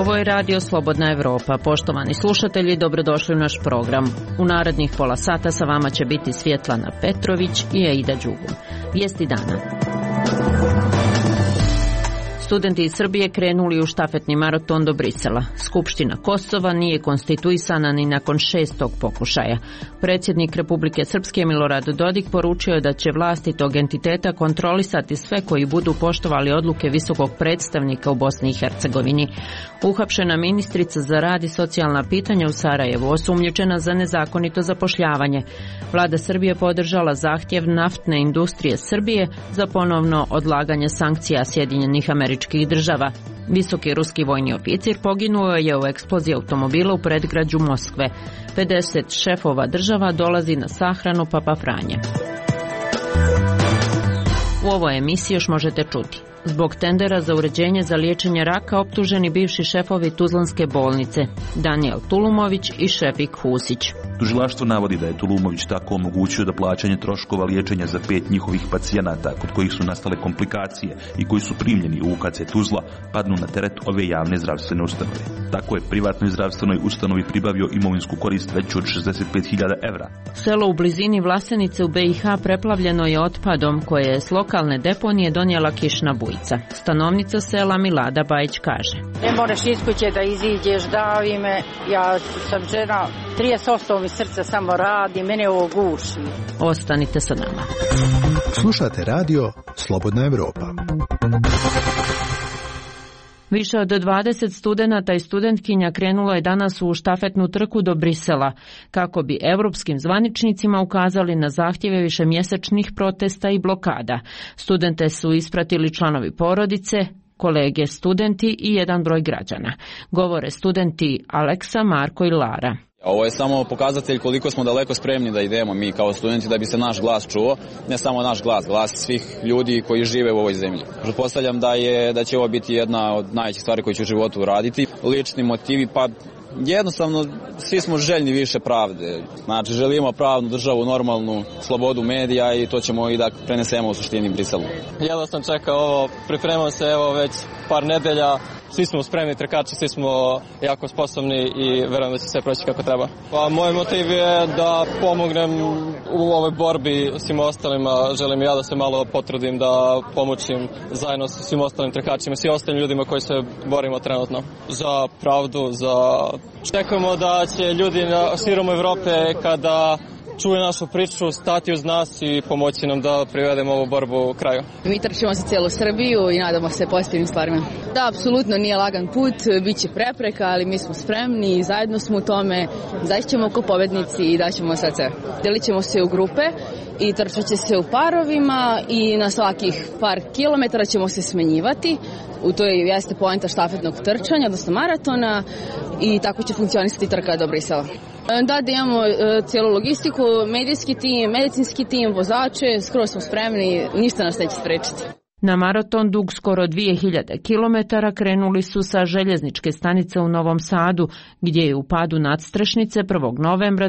Ovo je Radio Slobodna Evropa. Poštovani slušatelji, dobrodošli u naš program. U narednih pola sata sa vama će biti Svjetlana Petrović i Aida Đugum. Vijesti dana. Studenti iz Srbije krenuli u štafetni maraton do Brisela. Skupština Kosova nije konstituisana ni nakon 6. pokušaja. Predsjednik Republike Srpske Milorad Dodik poručio je da će vlasti tog entiteta kontrolisati sve koji budu poštovali odluke visokog predstavnika u Bosni i Hercegovini. Uhapšena ministrica za rad i socijalna pitanja u Sarajevu osumnjičena za nezakonito zapošljavanje. Vlada Srbije podržala zahtjev naftne industrije Srbije za ponovno odlaganje sankcija Sjedinjenih Američkih Država. Visoki ruski vojni oficir poginuo je u eksploziji automobila u predgrađu Moskve. 50 šefova država dolazi na sahranu Papa Franje. U ovoj emisiji još možete čuti. Zbog tendera za uređenje za liječenje raka optuženi bivši šefovi Tuzlanske bolnice, Danijel Tulumović i Šefik Husić. Tužilaštvo navodi da je Tulumović tako omogućio da plaćanje troškova liječenja za 5 njihovih pacijenata kod kojih su nastale komplikacije i koji su primljeni u UKC Tuzla padnu na teret ove javne zdravstvene ustanove. Tako je privatnoj zdravstvenoj ustanovi pribavio imovinsku korist veću od 65.000 evra. Selo u blizini Vlasenice u BiH preplavljeno je otpadom koje je s lokalne deponije donijela kišna bujica. Stanovnica sela Milada Bajić kaže: Ne moraš iz kuće da iziđeš, davi me, ja sam žena, 38 mi srce samo radi, mene ovo guši. Ostanite sa nama. Slušate radio Slobodna Evropa. Više od 20 studenata i studentkinja krenulo je danas u štafetnu trku do Brisela, kako bi europskim zvaničnicima ukazali na zahtjeve višemjesečnih protesta i blokada. Studente su ispratili članovi porodice, kolege studenti i jedan broj građana. Govore studenti Aleksa, Marko i Lara. Ovo je samo pokazatelj koliko smo daleko spremni da idemo mi kao studenti da bi se naš glas čuo, ne samo naš glas, glas svih ljudi koji žive u ovoj zemlji. Pretpostavljam da će ovo biti jedna od najvećih stvari koje ću u životu uraditi. Lični motivi, pa jednostavno svi smo željni više pravde. Znači želimo pravnu državu, normalnu slobodu medija i to ćemo i da prenesemo u suštini Briselu. Jedno sam čekao ovo, pripremao se evo već par nedelja. Svi smo spremni trkači, svi smo jako sposobni i verujem da će sve proći kako treba. Pa moj motiv je da pomognem u ovoj borbi svim ostalima. Želim ja da se malo potrudim, da pomoćim zajedno sa svim ostalim trkačima, svim ostalim ljudima koji se borimo trenutno. Za pravdu, Čekamo da će ljudi širom Evrope kada čuje našu priču, stati uz nas i pomoći nam da privedemo ovu borbu kraju. Mi trčimo za cijelu Srbiju i nadamo se pozitivnim stvarima. Da, apsolutno nije lagan put, bit će prepreka, ali mi smo spremni i zajedno smo u tome. Zaista ćemo ko pobednici i daćemo sve sebe. Delit ćemo se u grupe i trčat će se u parovima i na svakih par kilometara ćemo se smenjivati. U toj jeste poenta štafetnog trčanja, odnosno maratona, i tako će funkcionisati trka do Brisela. Da imamo cijelu logistiku, medijski tim, medicinski tim, vozače, skoro smo spremni, ništa nas neće sprečiti. Na maraton dug skoro 2000 km krenuli su sa željezničke stanice u Novom Sadu, gdje je u padu nadstrešnice 1. novembra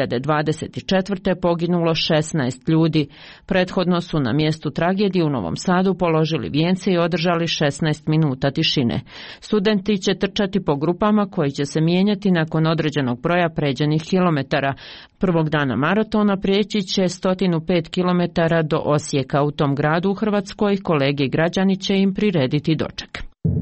2024. poginulo 16 ljudi. Prethodno su na mjestu tragedije u Novom Sadu položili vijence i održali 16 minuta tišine. Studenti će trčati po grupama koji će se mijenjati nakon određenog broja pređenih kilometara. Prvog dana maratona prijeći će 105 km do Osijeka. U tom gradu u Hrvatskoj kolege i građani će im prirediti doček.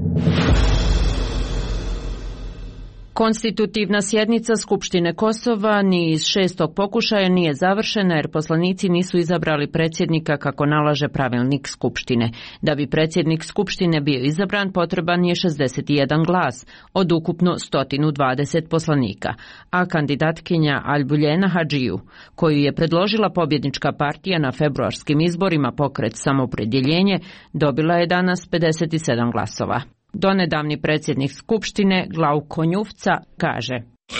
Konstitutivna sjednica Skupštine Kosova ni iz 6. pokušaja nije završena jer poslanici nisu izabrali predsjednika kako nalaže pravilnik Skupštine. Da bi predsjednik Skupštine bio izabran potreban je 61 glas od ukupno 120 poslanika, a kandidatkinja Albuljena Hadžiju, koju je predložila pobjednička partija na februarskim izborima Pokret Samoopredjeljenje, dobila je danas 57 glasova. Donedavni predsjednik Skupštine Glauko Njufca kaže: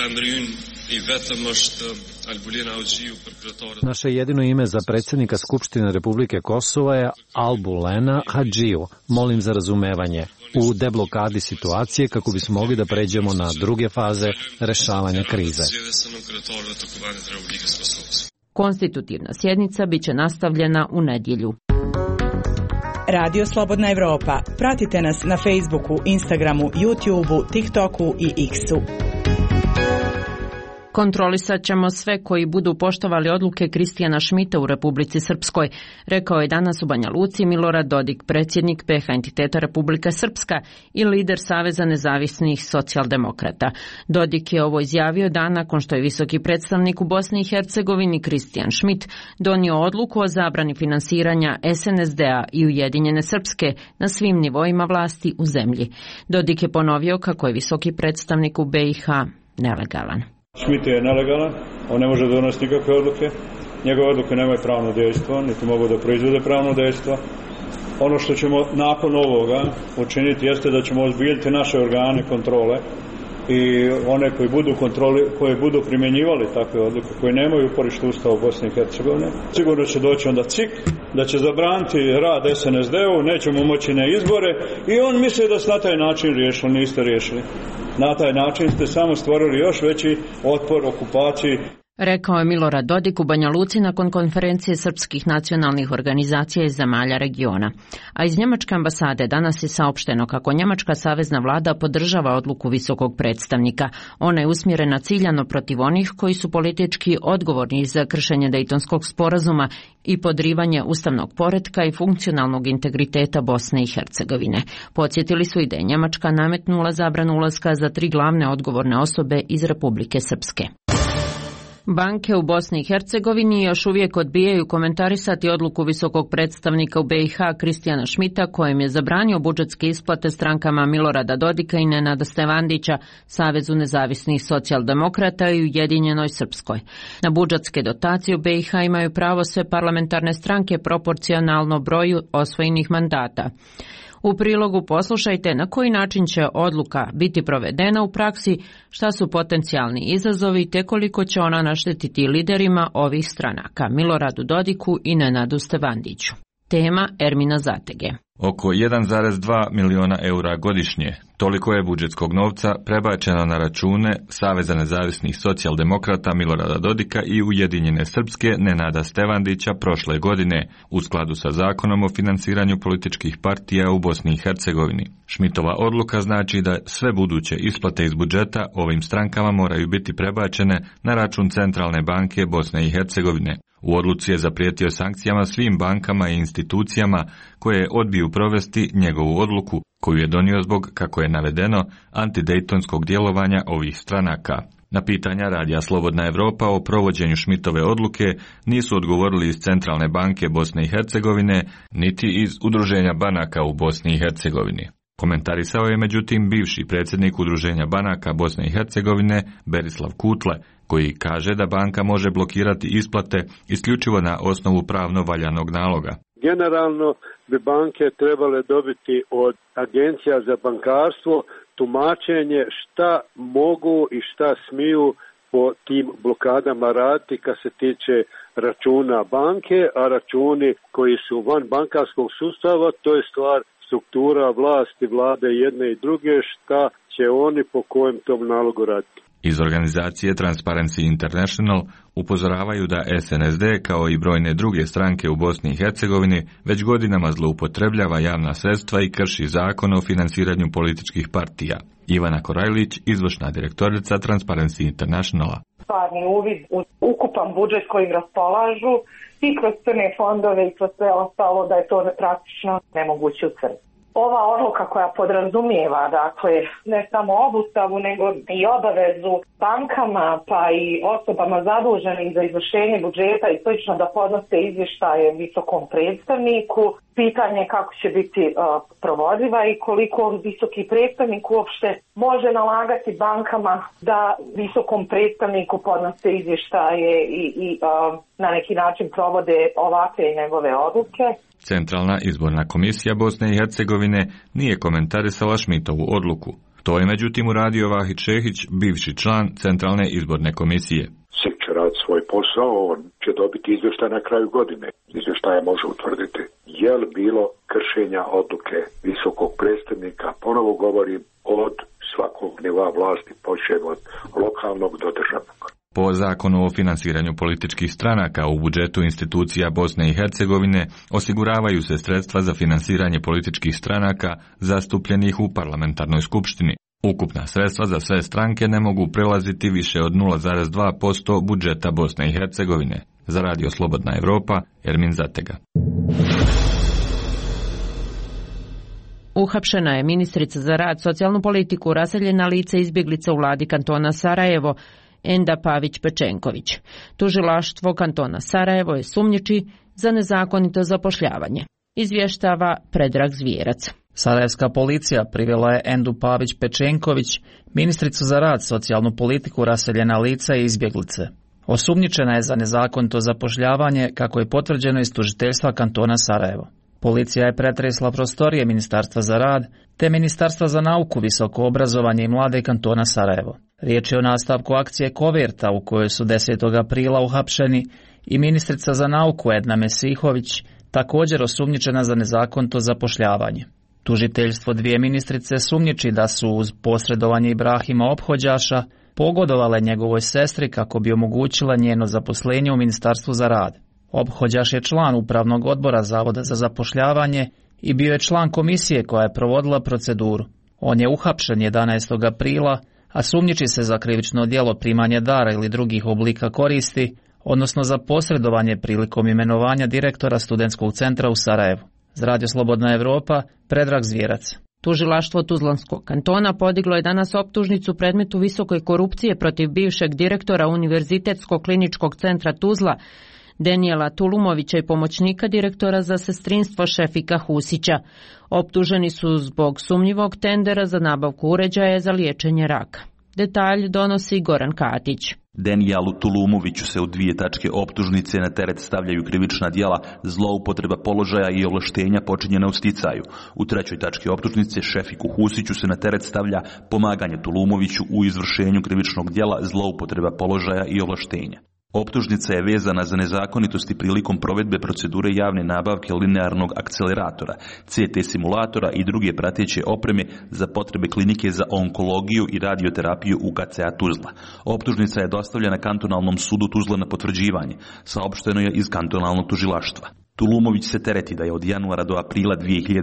Naše jedino ime za predsjednika Skupštine Republike Kosova je Albulena Hadžiju. Molim za razumevanje u deblokadi situacije kako bismo mogli da pređemo na druge faze rešavanja krize. Konstitutivna sjednica biće nastavljena u nedjelju. Radio Slobodna Evropa. Pratite nas na Facebooku, Instagramu, YouTubeu, TikToku i X-u. Kontrolisat ćemo sve koji budu poštovali odluke Kristijana Šmita u Republici Srpskoj, rekao je danas u Banja Luci Milorad Dodik, predsjednik PH entiteta Republika Srpska i lider Saveza nezavisnih socijaldemokrata. Dodik je ovo izjavio dan nakon što je visoki predstavnik u Bosni i Hercegovini Kristijan Šmit donio odluku o zabrani finansiranja SNSD-a i Ujedinjene Srpske na svim nivoima vlasti u zemlji. Dodik je ponovio kako je visoki predstavnik u BiH nelegalan. Šmit je nelegalan, on ne može donositi nikakve odluke, njegove odluke nemaju pravno dejstvo, niti mogu da proizvode pravno dejstvo. Ono što ćemo nakon ovoga učiniti jeste da ćemo ozbiljiti naše organe kontrole i one koji budu primjenjivali takve odluke, koji nemaju uporište Ustava u Bosni i Hercegovini. Sigurno će doći onda CIK, da će zabraniti rad SNSD-u, nećemo moći na izbore i on misli da ste na taj način riješili, niste riješili. Na taj način ste samo stvorili još veći otpor okupaciji. Rekao je Milorad Dodik u Banja Luci nakon konferencije srpskih nacionalnih organizacija iz zemalja regiona. A iz Njemačke ambasade danas je saopšteno kako Njemačka savezna vlada podržava odluku visokog predstavnika. Ona je usmjerena ciljano protiv onih koji su politički odgovorni za kršenje Dejtonskog sporazuma i podrivanje ustavnog poretka i funkcionalnog integriteta Bosne i Hercegovine. Podsjetili su i da je Njemačka nametnula zabranu ulaska za 3 glavne odgovorne osobe iz Republike Srpske. Banke u Bosni i Hercegovini još uvijek odbijaju komentarisati odluku visokog predstavnika u BiH Kristijana Šmita kojem je zabranio budžetske isplate strankama Milorada Dodika i Nenada Stevandića, Savezu nezavisnih socijaldemokrata i Ujedinjenoj Srpskoj. Na budžetske dotacije u BiH imaju pravo sve parlamentarne stranke proporcionalno broju osvojenih mandata. U prilogu poslušajte na koji način će odluka biti provedena u praksi, šta su potencijalni izazovi te koliko će ona naštetiti liderima ovih stranaka, Miloradu Dodiku i Nenadu Stevandiću. Tema Ermina Zatege. Oko 1,2 miliona eura godišnje, toliko je budžetskog novca prebačeno na račune Saveza nezavisnih socijaldemokrata Milorada Dodika i Ujedinjene Srpske Nenada Stevandića prošle godine, u skladu sa zakonom o finansiranju političkih partija u Bosni i Hercegovini. Šmitova odluka znači da sve buduće isplate iz budžeta ovim strankama moraju biti prebačene na račun Centralne banke Bosne i Hercegovine. U odluci je zaprijetio sankcijama svim bankama i institucijama koje odbiju provesti njegovu odluku, koju je donio zbog, kako je navedeno, antidejtonskog djelovanja ovih stranaka. Na pitanja Radija Slobodna Evropa o provođenju Šmitove odluke nisu odgovorili iz Centralne banke Bosne i Hercegovine, niti iz Udruženja banaka u Bosni i Hercegovini. Komentarisao je međutim bivši predsjednik Udruženja banaka Bosne i Hercegovine Berislav Kutle, koji kaže da banka može blokirati isplate isključivo na osnovu pravno valjanog naloga. Generalno bi banke trebale dobiti od agencija za bankarstvo tumačenje šta mogu i šta smiju po tim blokadama raditi kad se tiče računa banke, a računi koji su van bankarskog sustava, to je stvar struktura vlasti, vlade jedne i druge, šta će oni po kojem tom nalogu raditi. Iz organizacije Transparency International upozoravaju da SNSD kao i brojne druge stranke u Bosni i Hercegovini već godinama zloupotrebljava javna sredstva i krši zakon o finansiranju političkih partija. Ivana Korajlić, izvršna direktorica Transparency Internationala. Stvarni uvid u ukupan budžet kojim raspolažu i kroz crne fondove i kroz sve ostalo da je to praktično nemoguće utvrditi. Ova odluka koja podrazumijeva, dakle, ne samo obustavu, nego i obavezu bankama pa i osobama zaduženim za izvršenje budžeta i slično da podnose izvještaje visokom predstavniku. Pitanje kako će biti provodiva i koliko visoki predstavnik uopšte može nalagati bankama da visokom predstavniku podnose izvještaje i na neki način provode ovakve i njegove odluke. Centralna izborna komisija Bosne i Hercegovine nije komentarisala Šmitovu odluku. To je međutim uradio Vahid Šehić, bivši član Centralne izborne komisije. SIK će raditi svoj posao, on će dobiti izvještaj na kraju godine. Izvještaje može utvrditi je li bilo kršenja odluke visokog predstavnika, ponovo govorim od svakog nivoa vlasti, počev od lokalnog do državnog. Po zakonu o finansiranju političkih stranaka u budžetu institucija Bosne i Hercegovine osiguravaju se sredstva za finansiranje političkih stranaka zastupljenih u parlamentarnoj skupštini. Ukupna sredstva za sve stranke ne mogu prelaziti više od 0,2% budžeta Bosne i Hercegovine. Za Radio Slobodna Evropa, Ermin Zatega. Uhapšena je ministrica za rad, socijalnu politiku, raseljena lice izbjeglice u vladi kantona Sarajevo, Enda Pavić-Pečenković. Tužilaštvo kantona Sarajevo je sumnjiči za nezakonito zapošljavanje. Izvještava Predrag Zvijerac. Sarajevska policija privela je Endu Pavić-Pečenković, ministricu za rad, socijalnu politiku, raseljena lica i izbjeglice. Osumnjičena je za nezakonito zapošljavanje, kako je potvrđeno iz tužiteljstva kantona Sarajevo. Policija je pretresla prostorije Ministarstva za rad te Ministarstva za nauku, visoko obrazovanje i mlade kantona Sarajevo. Riječ je o nastavku akcije Koverta u kojoj su 10. aprila uhapšeni i ministrica za nauku Edna Mesihović, također osumnjičena za nezakonito zapošljavanje. Tužiteljstvo dvije ministrice sumnjiči da su uz posredovanje Ibrahima Ophođaša pogodovale njegovoj sestri kako bi omogućila njeno zaposlenje u Ministarstvu za rad. Ophođaš je član upravnog odbora Zavoda za zapošljavanje i bio je član komisije koja je provodila proceduru. On je uhapšen 11. aprila, a sumnjiči se za krivično djelo primanja dara ili drugih oblika koristi, odnosno za posredovanje prilikom imenovanja direktora studentskog centra u Sarajevu. Za Radio Slobodna Evropa, Predrag Zvijerac. Tužilaštvo Tuzlanskog kantona podiglo je danas optužnicu predmetu visoke korupcije protiv bivšeg direktora Univerzitetskog kliničkog centra Tuzla, Denijela Tulumovića i pomoćnika direktora za sestrinstvo Šefika Husića. Optuženi su zbog sumnjivog tendera za nabavku uređaja za liječenje raka. Detalj donosi Goran Katić. Denijalu Tulumoviću se u 2 tačke optužnice na teret stavljaju krivična djela zloupotreba položaja i ovlaštenja počinjena u sticaju. U 3. tački optužnice Šefiku Husiću se na teret stavlja pomaganje Tulumoviću u izvršenju krivičnog djela zloupotreba položaja i ovlaštenja. Optužnica je vezana za nezakonitosti prilikom provedbe procedure javne nabavke linearnog akceleratora, CT simulatora i druge prateće opreme za potrebe klinike za onkologiju i radioterapiju UKCA Tuzla. Optužnica je dostavljena kantonalnom sudu Tuzla na potvrđivanje, saopšteno je iz kantonalnog tužilaštva. Tulumović se tereti da je od januara do aprila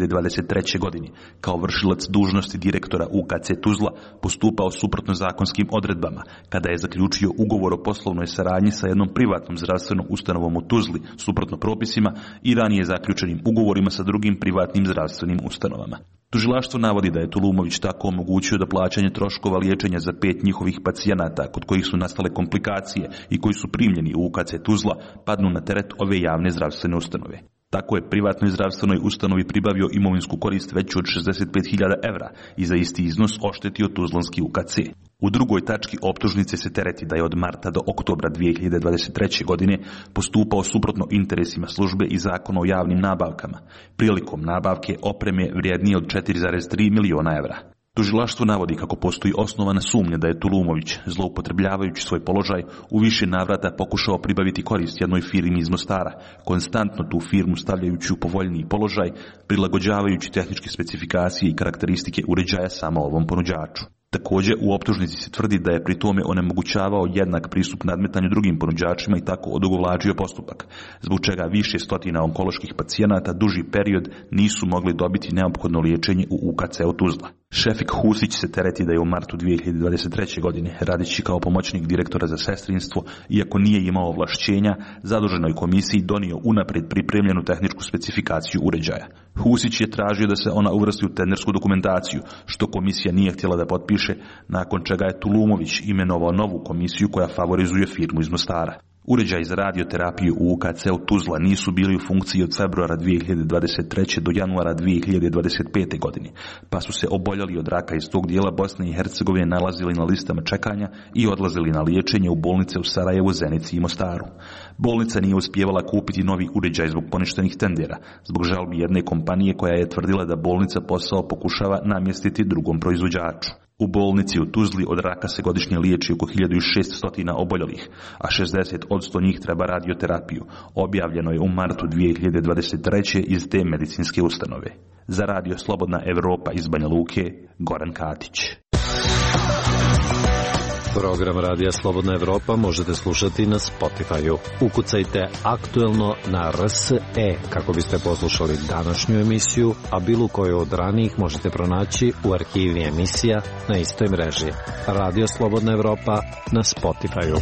2023. godine kao vršilac dužnosti direktora UKC Tuzla postupao suprotno zakonskim odredbama kada je zaključio ugovor o poslovnoj saradnji sa jednom privatnom zdravstvenom ustanovom u Tuzli suprotno propisima i ranije zaključenim ugovorima sa drugim privatnim zdravstvenim ustanovama. Tužilaštvo navodi da je Tulumović tako omogućio da plaćanje troškova liječenja za 5 njihovih pacijenata kod kojih su nastale komplikacije i koji su primljeni u UKC Tuzla padnu na teret ove javne zdravstvene ustanove. Tako je privatnoj zdravstvenoj ustanovi pribavio imovinsku korist veću od 65.000 evra i za isti iznos oštetio Tuzlanski UKC. U 2. tački optužnice se tereti da je od marta do oktobra 2023. godine postupao suprotno interesima službe i zakona o javnim nabavkama, prilikom nabavke opreme vrijednije od 4,3 miliona evra. Tužilaštvo navodi kako postoji osnovana sumnja da je Tulumović, zloupotrebljavajući svoj položaj, u više navrata pokušao pribaviti korist jednoj firmi iz Mostara, konstantno tu firmu stavljajući u povoljniji položaj, prilagođavajući tehničke specifikacije i karakteristike uređaja samo ovom ponuđaču. Također, u optužnici se tvrdi da je pri tome onemogućavao jednak pristup nadmetanju drugim ponuđačima i tako odugovlačio postupak, zbog čega više stotina onkoloških pacijenata duži period nisu mogli dobiti neophodno liječenje u UKC-u Tuzla. Šefik Husić se tereti da je u martu 2023. godine, radeći kao pomoćnik direktora za sestrinstvo, iako nije imao ovlašćenja, zaduženoj komisiji donio unaprijed pripremljenu tehničku specifikaciju uređaja. Husić je tražio da se ona uvrsti u tendersku dokumentaciju, što komisija nije htjela da potpiše, nakon čega je Tulumović imenovao novu komisiju koja favorizuje firmu iz Mostara. Uređaji za radioterapiju u UKC-u Tuzla nisu bili u funkciji od februara 2023. do januara 2025. godine, pa su se oboljeli od raka iz tog dijela Bosne i Hercegovine nalazili na listama čekanja i odlazili na liječenje u bolnice u Sarajevu, Zenici i Mostaru. Bolnica nije uspijevala kupiti novi uređaj zbog poništenih tendera, zbog žalbi jedne kompanije koja je tvrdila da bolnica posao pokušava namjestiti drugom proizvođaču. U bolnici u Tuzli od raka se godišnje liječi oko 1600 oboljelih, a 60% njih treba radioterapiju. Objavljeno je u martu 2023. iz te medicinske ustanove. Za Radio Slobodna Evropa iz Banja Luke, Goran Katić. Program Radija Slobodna Evropa možete slušati na Spotify-u. Ukucajte Aktuelno na RSE kako biste poslušali današnju emisiju, a bilo koju od ranijih možete pronaći u arhivi emisija na istoj mreži. Radio Slobodna Evropa na Spotify-u.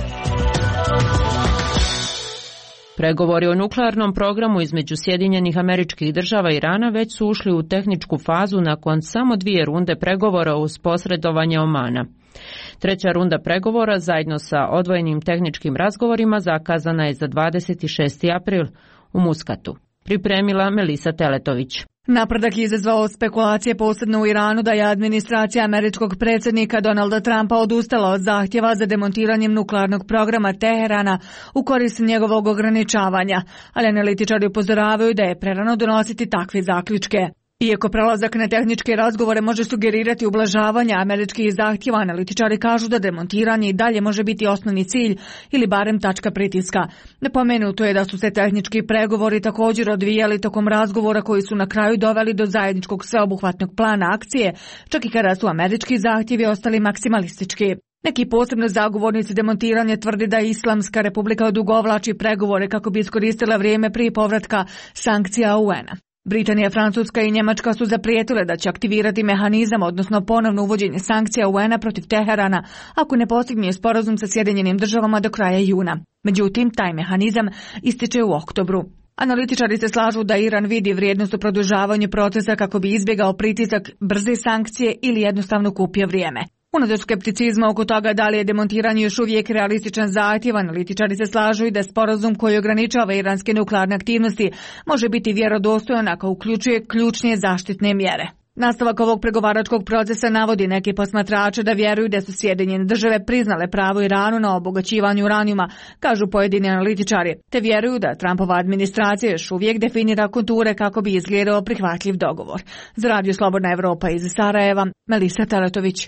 Pregovori o nuklearnom programu između Sjedinjenih Američkih Država i Irana već su ušli u tehničku fazu nakon samo 2 runde pregovora uz posredovanje Omana. Treća runda pregovora zajedno sa odvojenim tehničkim razgovorima zakazana je za 26. april u Muskatu. Pripremila Melisa Teletović. Napredak je izazvao spekulacije posebno u Iranu da je administracija američkog predsjednika Donalda Trumpa odustala od zahtjeva za demontiranjem nuklearnog programa Teherana u korist njegovog ograničavanja, ali analitičari upozoravaju da je prerano donositi takve zaključke. Iako prelazak na tehničke razgovore može sugerirati ublažavanje američkih zahtjeva, analitičari kažu da demontiranje i dalje može biti osnovni cilj ili barem tačka pritiska. Napomenuto je da su se tehnički pregovori također odvijali tokom razgovora koji su na kraju doveli do zajedničkog sveobuhvatnog plana akcije, čak i kada su američki zahtjevi ostali maksimalistički. Neki posebno zagovornici demontiranja tvrdi da Islamska republika odugovlači pregovore kako bi iskoristila vrijeme prije povratka sankcija UN-a. Britanija, Francuska i Njemačka su zaprijetile da će aktivirati mehanizam, odnosno ponovno uvođenje sankcija UN-a protiv Teherana ako ne postigne sporazum sa Sjedinjenim Državama do kraja juna. Međutim, taj mehanizam ističe u oktobru. Analitičari se slažu da Iran vidi vrijednost u produžavanju procesa kako bi izbjegao pritisak, brze sankcije ili jednostavno kupio vrijeme. Unatoč skepticizma oko toga da li je demontiranje još uvijek realističan zahtjev, analitičari se slažu i da sporazum koji ograničava iranske nuklearne aktivnosti može biti vjerodostojan ako uključuje ključne zaštitne mjere. Nastavak ovog pregovaračkog procesa navodi neki posmatrače da vjeruju da su Sjedinjene Države priznale pravo Iranu na obogaćivanje uranijuma, kažu pojedini analitičari, te vjeruju da Trumpova administracija još uvijek definira konture kako bi izgledao prihvatljiv dogovor. Za Radio Slobodna Evropa iz Sarajeva, Melisa Teletović.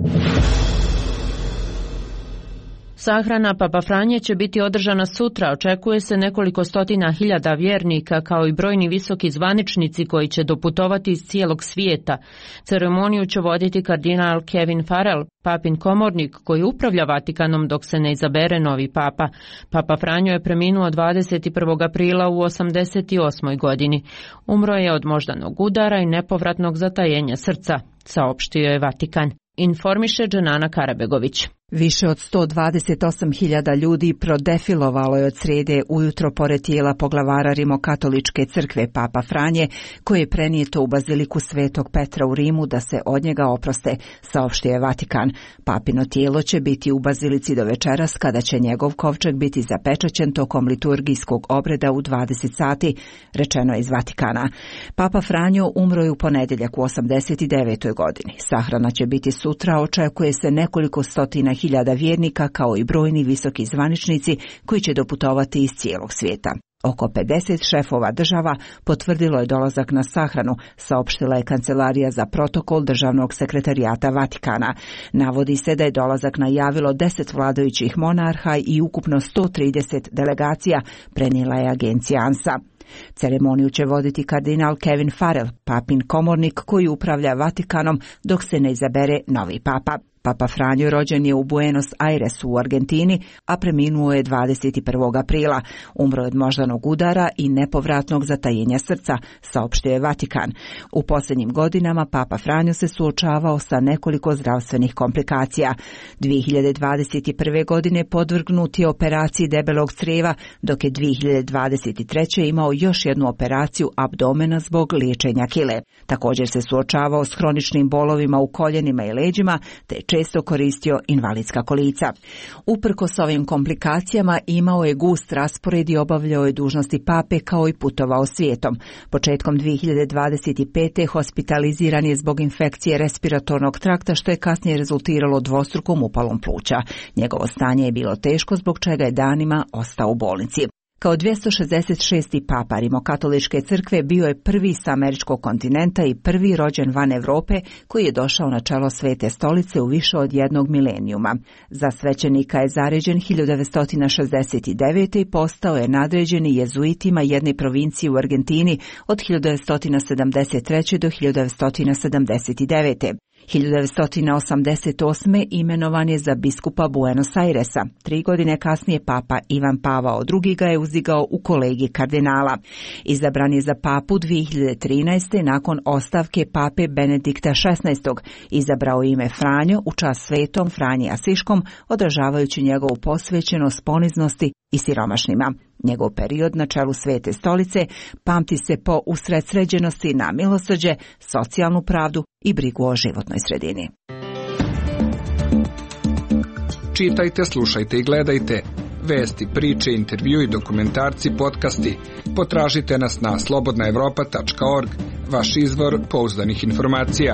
Sahrana Papa Franje će biti održana sutra. Očekuje se nekoliko stotina hiljada vjernika kao i brojni visoki zvaničnici koji će doputovati iz cijelog svijeta. Ceremoniju će voditi kardinal Kevin Farrell, papin komornik koji upravlja Vatikanom dok se ne izabere novi papa. Papa Franjo je preminuo 21. aprila u 88. godini. Umro je od moždanog udara i nepovratnog zatajenja srca, saopštio je Vatikan. Informiše Dženana Karabegović. Više od 128.000 ljudi prodefilovalo je od srijede ujutro pored tijela poglavara Rimokatoličke crkve Papa Franje, koje je prenijeto u baziliku Svetog Petra u Rimu da se od njega oproste, saopštio je Vatikan. Papino tijelo će biti u bazilici do večeras kada će njegov kovčeg biti zapečaćen tokom liturgijskog obreda u 20 sati, rečeno je iz Vatikana. Papa Franjo umro je u ponedjeljak u 89. godini. Sahrana će biti sutra, očekuje se nekoliko stotina hiljada vjernika kao i brojni visoki zvaničnici koji će doputovati iz cijelog svijeta. Oko 50 šefova država potvrdilo je dolazak na sahranu, saopštila je Kancelarija za protokol Državnog sekretarijata Vatikana. Navodi se da je dolazak najavilo 10 vladajućih monarha i ukupno 130 delegacija, prenijela je agencija ANSA. Ceremoniju će voditi kardinal Kevin Farrell, papin komornik koji upravlja Vatikanom dok se ne izabere novi papa. Papa Franjo rođen je u Buenos Airesu u Argentini, a preminuo je 21. aprila. Umro je od moždanog udara i nepovratnog zatajenja srca, saopštio je Vatikan. U posljednjim godinama Papa Franjo se suočavao sa nekoliko zdravstvenih komplikacija. 2021. godine podvrgnut je operaciji debelog crijeva, dok je 2023. imao još jednu operaciju abdomena zbog liječenja kile. Također se suočavao s hroničnim bolovima u koljenima i leđima, te često koristio invalidska kolica. Uprkos ovim komplikacijama imao je gust raspored i obavljao je dužnosti pape kao i putovao svijetom. Početkom 2025. hospitaliziran je zbog infekcije respiratornog trakta što je kasnije rezultiralo dvostrukom upalom pluća. Njegovo stanje je bilo teško zbog čega je danima ostao u bolnici. Kao 266. papa Rimokatoličke crkve bio je prvi sa američkog kontinenta i prvi rođen van Europe koji je došao na čelo Svete stolice u više od jednog milenijuma. Za svećenika je zaređen 1969. i postao je nadređeni jezuitima jedne provincije u Argentini od 1973. do 1979. 1988. imenovan je za biskupa Buenos Airesa. 3 godine kasnije papa Ivan Pavao II. Ga je uzdigao u kolegij kardinala. Izabran je za papu 2013. nakon ostavke pape Benedikta XVI. Izabrao ime Franjo u čast svetom Franji Asiškom, odražavajući njegovu posvećenost poniznosti i siromašnima. Njegov period na čelu Svete stolice pamti se po usredsređenosti na milosrđe, socijalnu pravdu i brigu o životnoj sredini. Čitajte, slušajte i gledajte. Vesti, priče, intervjui, dokumentarci, podcasti. Potražite nas na slobodnaevropa.org, vaš izvor pouzdanih informacija.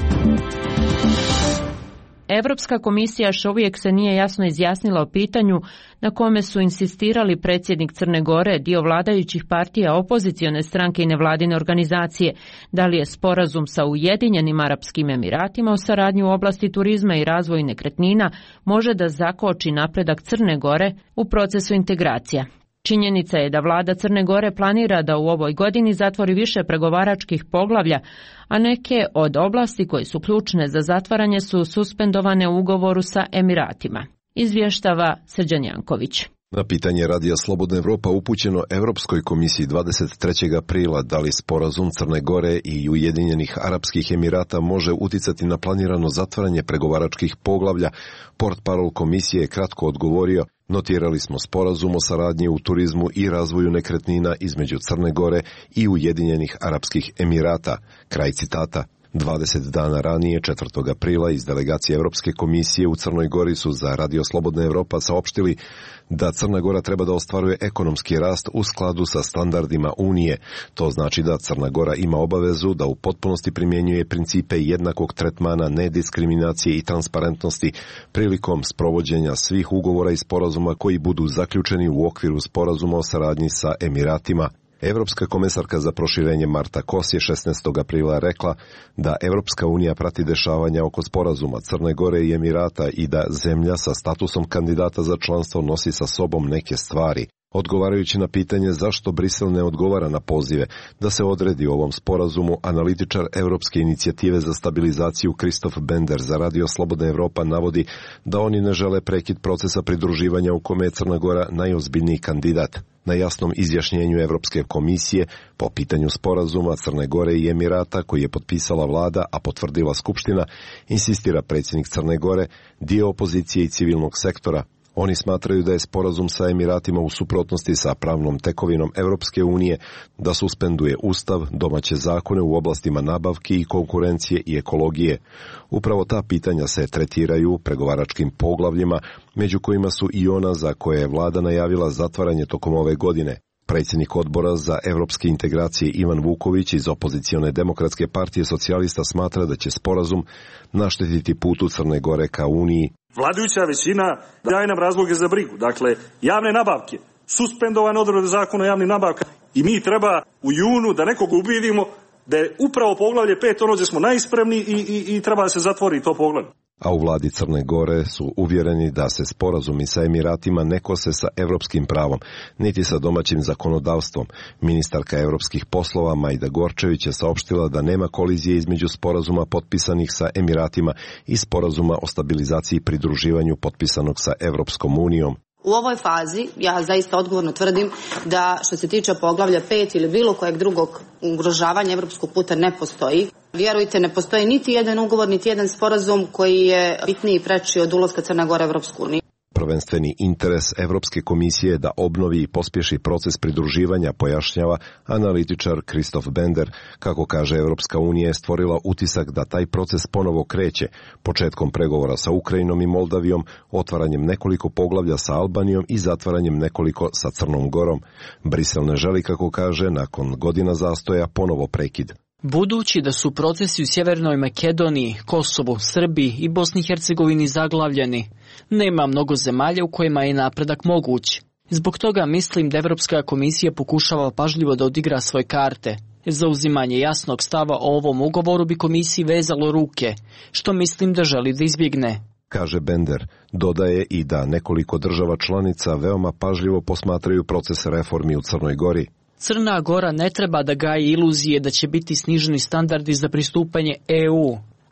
Evropska komisija još uvijek se nije jasno izjasnila o pitanju na kome su insistirali predsjednik Crne Gore, dio vladajućih partija, opozicione stranke i nevladine organizacije. Da li je sporazum sa Ujedinjenim Arapskim Emiratima o saradnji u oblasti turizma i razvoju nekretnina može da zakoči napredak Crne Gore u procesu integracija. Činjenica je da vlada Crne Gore planira da u ovoj godini zatvori više pregovaračkih poglavlja, a neke od oblasti koje su ključne za zatvaranje su suspendovane u ugovoru sa Emiratima. Izvještava Srđan Janković. Na pitanje Radija Slobodna Evropa upućeno Evropskoj komisiji 23. aprila da li sporazum Crne Gore i Ujedinjenih Arapskih Emirata može uticati na planirano zatvaranje pregovaračkih poglavlja, portparol komisije je kratko odgovorio: notirali smo sporazum o saradnji u turizmu i razvoju nekretnina između Crne Gore i Ujedinjenih Arapskih Emirata. Kraj citata. 20 dana ranije, 4. aprila, iz delegacije Evropske komisije u Crnoj Gori su za Radio Slobodna Evropa saopštili da Crna Gora treba da ostvaruje ekonomski rast u skladu sa standardima Unije. To znači da Crna Gora ima obavezu da u potpunosti primjenjuje principe jednakog tretmana, nediskriminacije i transparentnosti prilikom sprovođenja svih ugovora i sporazuma koji budu zaključeni u okviru sporazuma o saradnji sa Emiratima. Evropska komesarka za proširenje Marta Kos je 16. aprila rekla da Evropska unija prati dešavanja oko sporazuma Crne Gore i Emirata i da zemlja sa statusom kandidata za članstvo nosi sa sobom neke stvari. Odgovarajući na pitanje zašto Brisel ne odgovara na pozive da se odredi ovom sporazumu, analitičar Evropske inicijative za stabilizaciju Kristof Bender za Radio Slobodna Evropa navodi da oni ne žele prekid procesa pridruživanja u kome je Crna Gora najozbiljniji kandidat. Na jasnom izjašnjenju Evropske komisije po pitanju sporazuma Crne Gore i Emirata koji je potpisala vlada, a potvrdila Skupština, insistira predsjednik Crne Gore, dio opozicije i civilnog sektora. Oni smatraju da je sporazum sa Emiratima u suprotnosti sa pravnom tekovinom Evropske unije, da suspenduje ustav, domaće zakone u oblastima nabavki i konkurencije i ekologije. Upravo ta pitanja se tretiraju pregovaračkim poglavljima, među kojima su i ona za koje je vlada najavila zatvaranje tokom ove godine. Predsjednik odbora za evropske integracije Ivan Vuković iz opozicione demokratske partije socijalista smatra da će sporazum naštetiti putu Crne Gore ka Uniji. Vladajuća većina daje nam razloge za brigu. Dakle, javne nabavke, suspendovan odredbe zakona o javnim nabavkama i mi treba u junu da nekog ubedimo da je upravo poglavlje 5 ono gdje smo najspremni i treba da se zatvori to poglavlje. A u vladi Crne Gore su uvjereni da se sporazumi sa Emiratima ne kose sa evropskim pravom, niti sa domaćim zakonodavstvom. Ministarka evropskih poslova Majda Gorčević je saopštila da nema kolizije između sporazuma potpisanih sa Emiratima i sporazuma o stabilizaciji i pridruživanju potpisanog sa Evropskom unijom. U ovoj fazi ja zaista odgovorno tvrdim da što se tiče poglavlja 5 ili bilo kojeg drugog ugrožavanja evropskog puta ne postoji. Vjerujte, ne postoji niti jedan ugovor, niti jedan sporazum koji je bitniji i preči od ulaska Crne Gore u Evropsku uniju. Prvenstveni interes Evropske komisije je da obnovi i pospješi proces pridruživanja, pojašnjava analitičar Kristof Bender. Kako kaže, Evropska unija je stvorila utisak da taj proces ponovo kreće, početkom pregovora sa Ukrajinom i Moldavijom, otvaranjem nekoliko poglavlja sa Albanijom i zatvaranjem nekoliko sa Crnom Gorom. Brisel ne želi, kako kaže, nakon godina zastoja ponovo prekid. Budući da su procesi u Sjevernoj Makedoniji, Kosovu, Srbiji i Bosni i Hercegovini zaglavljeni, nema mnogo zemalja u kojima je napredak moguć. Zbog toga mislim da Evropska komisija pokušava pažljivo da odigra svoje karte. Zauzimanje jasnog stava o ovom ugovoru bi komisiji vezalo ruke, što mislim da želi da izbjegne. Kaže Bender. Dodaje i da nekoliko država članica veoma pažljivo posmatraju proces reformi u Crnoj Gori. Crna Gora ne treba da gaji iluzije da će biti sniženi standardi za pristupanje EU,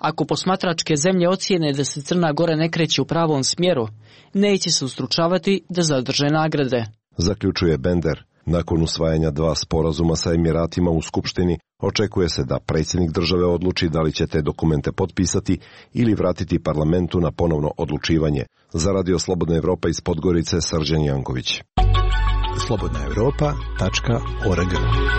Ako posmatračke zemlje ocijene da se Crna Gora ne kreće u pravom smjeru, neće se ustručavati da zadrže nagrade. Zaključuje Bender. Nakon usvajanja 2 sporazuma sa Emiratima u Skupštini, očekuje se da predsjednik države odluči da li će te dokumente potpisati ili vratiti parlamentu na ponovno odlučivanje. Za Radio Slobodna Evropa iz Podgorice, Srđan Janković. slobodnaevropa.org.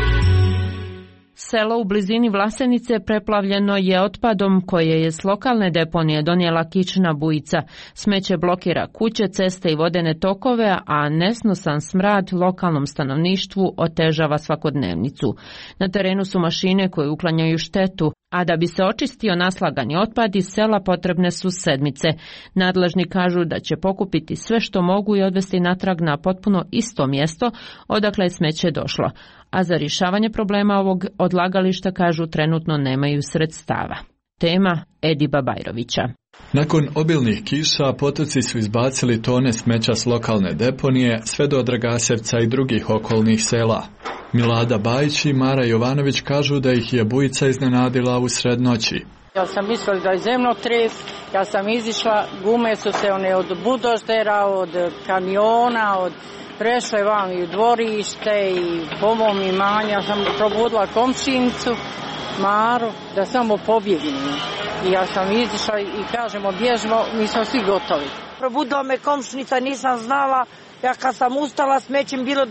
Selo u blizini Vlasenice preplavljeno je otpadom koje je s lokalne deponije donijela kična bujica. Smeće blokira kuće, ceste i vodene tokove, a nesnosan smrad lokalnom stanovništvu otežava svakodnevnicu. Na terenu su mašine koje uklanjaju štetu, a da bi se očistio naslagani otpad iz sela potrebne su sedmice. Nadležni kažu da će pokupiti sve što mogu i odvesti natrag na potpuno isto mjesto odakle je smeće došlo. A za rješavanje problema ovog odlagališta, kažu, trenutno nemaju sredstava. Tema Ediba Bajrovića. Nakon obilnih kiša potoci su izbacili tone smeća s lokalne deponije sve do Dragasevca i drugih okolnih sela. Milada Bajić i Mara Jovanović kažu da ih je bujica iznenadila u sred noći. Ja sam mislila da je zemljotres, ja sam izišla, gume su se one od budoždera, od kamiona, prešle van i u dvorište i po mom imanju. Ja sam probudila komšinicu Maru da samo pobjegim. I ja sam izišla i kažemo bježimo, mi smo svi gotovi. Probudila me komšinica, nisam znala. Ja kad sam ustala, smećem bilo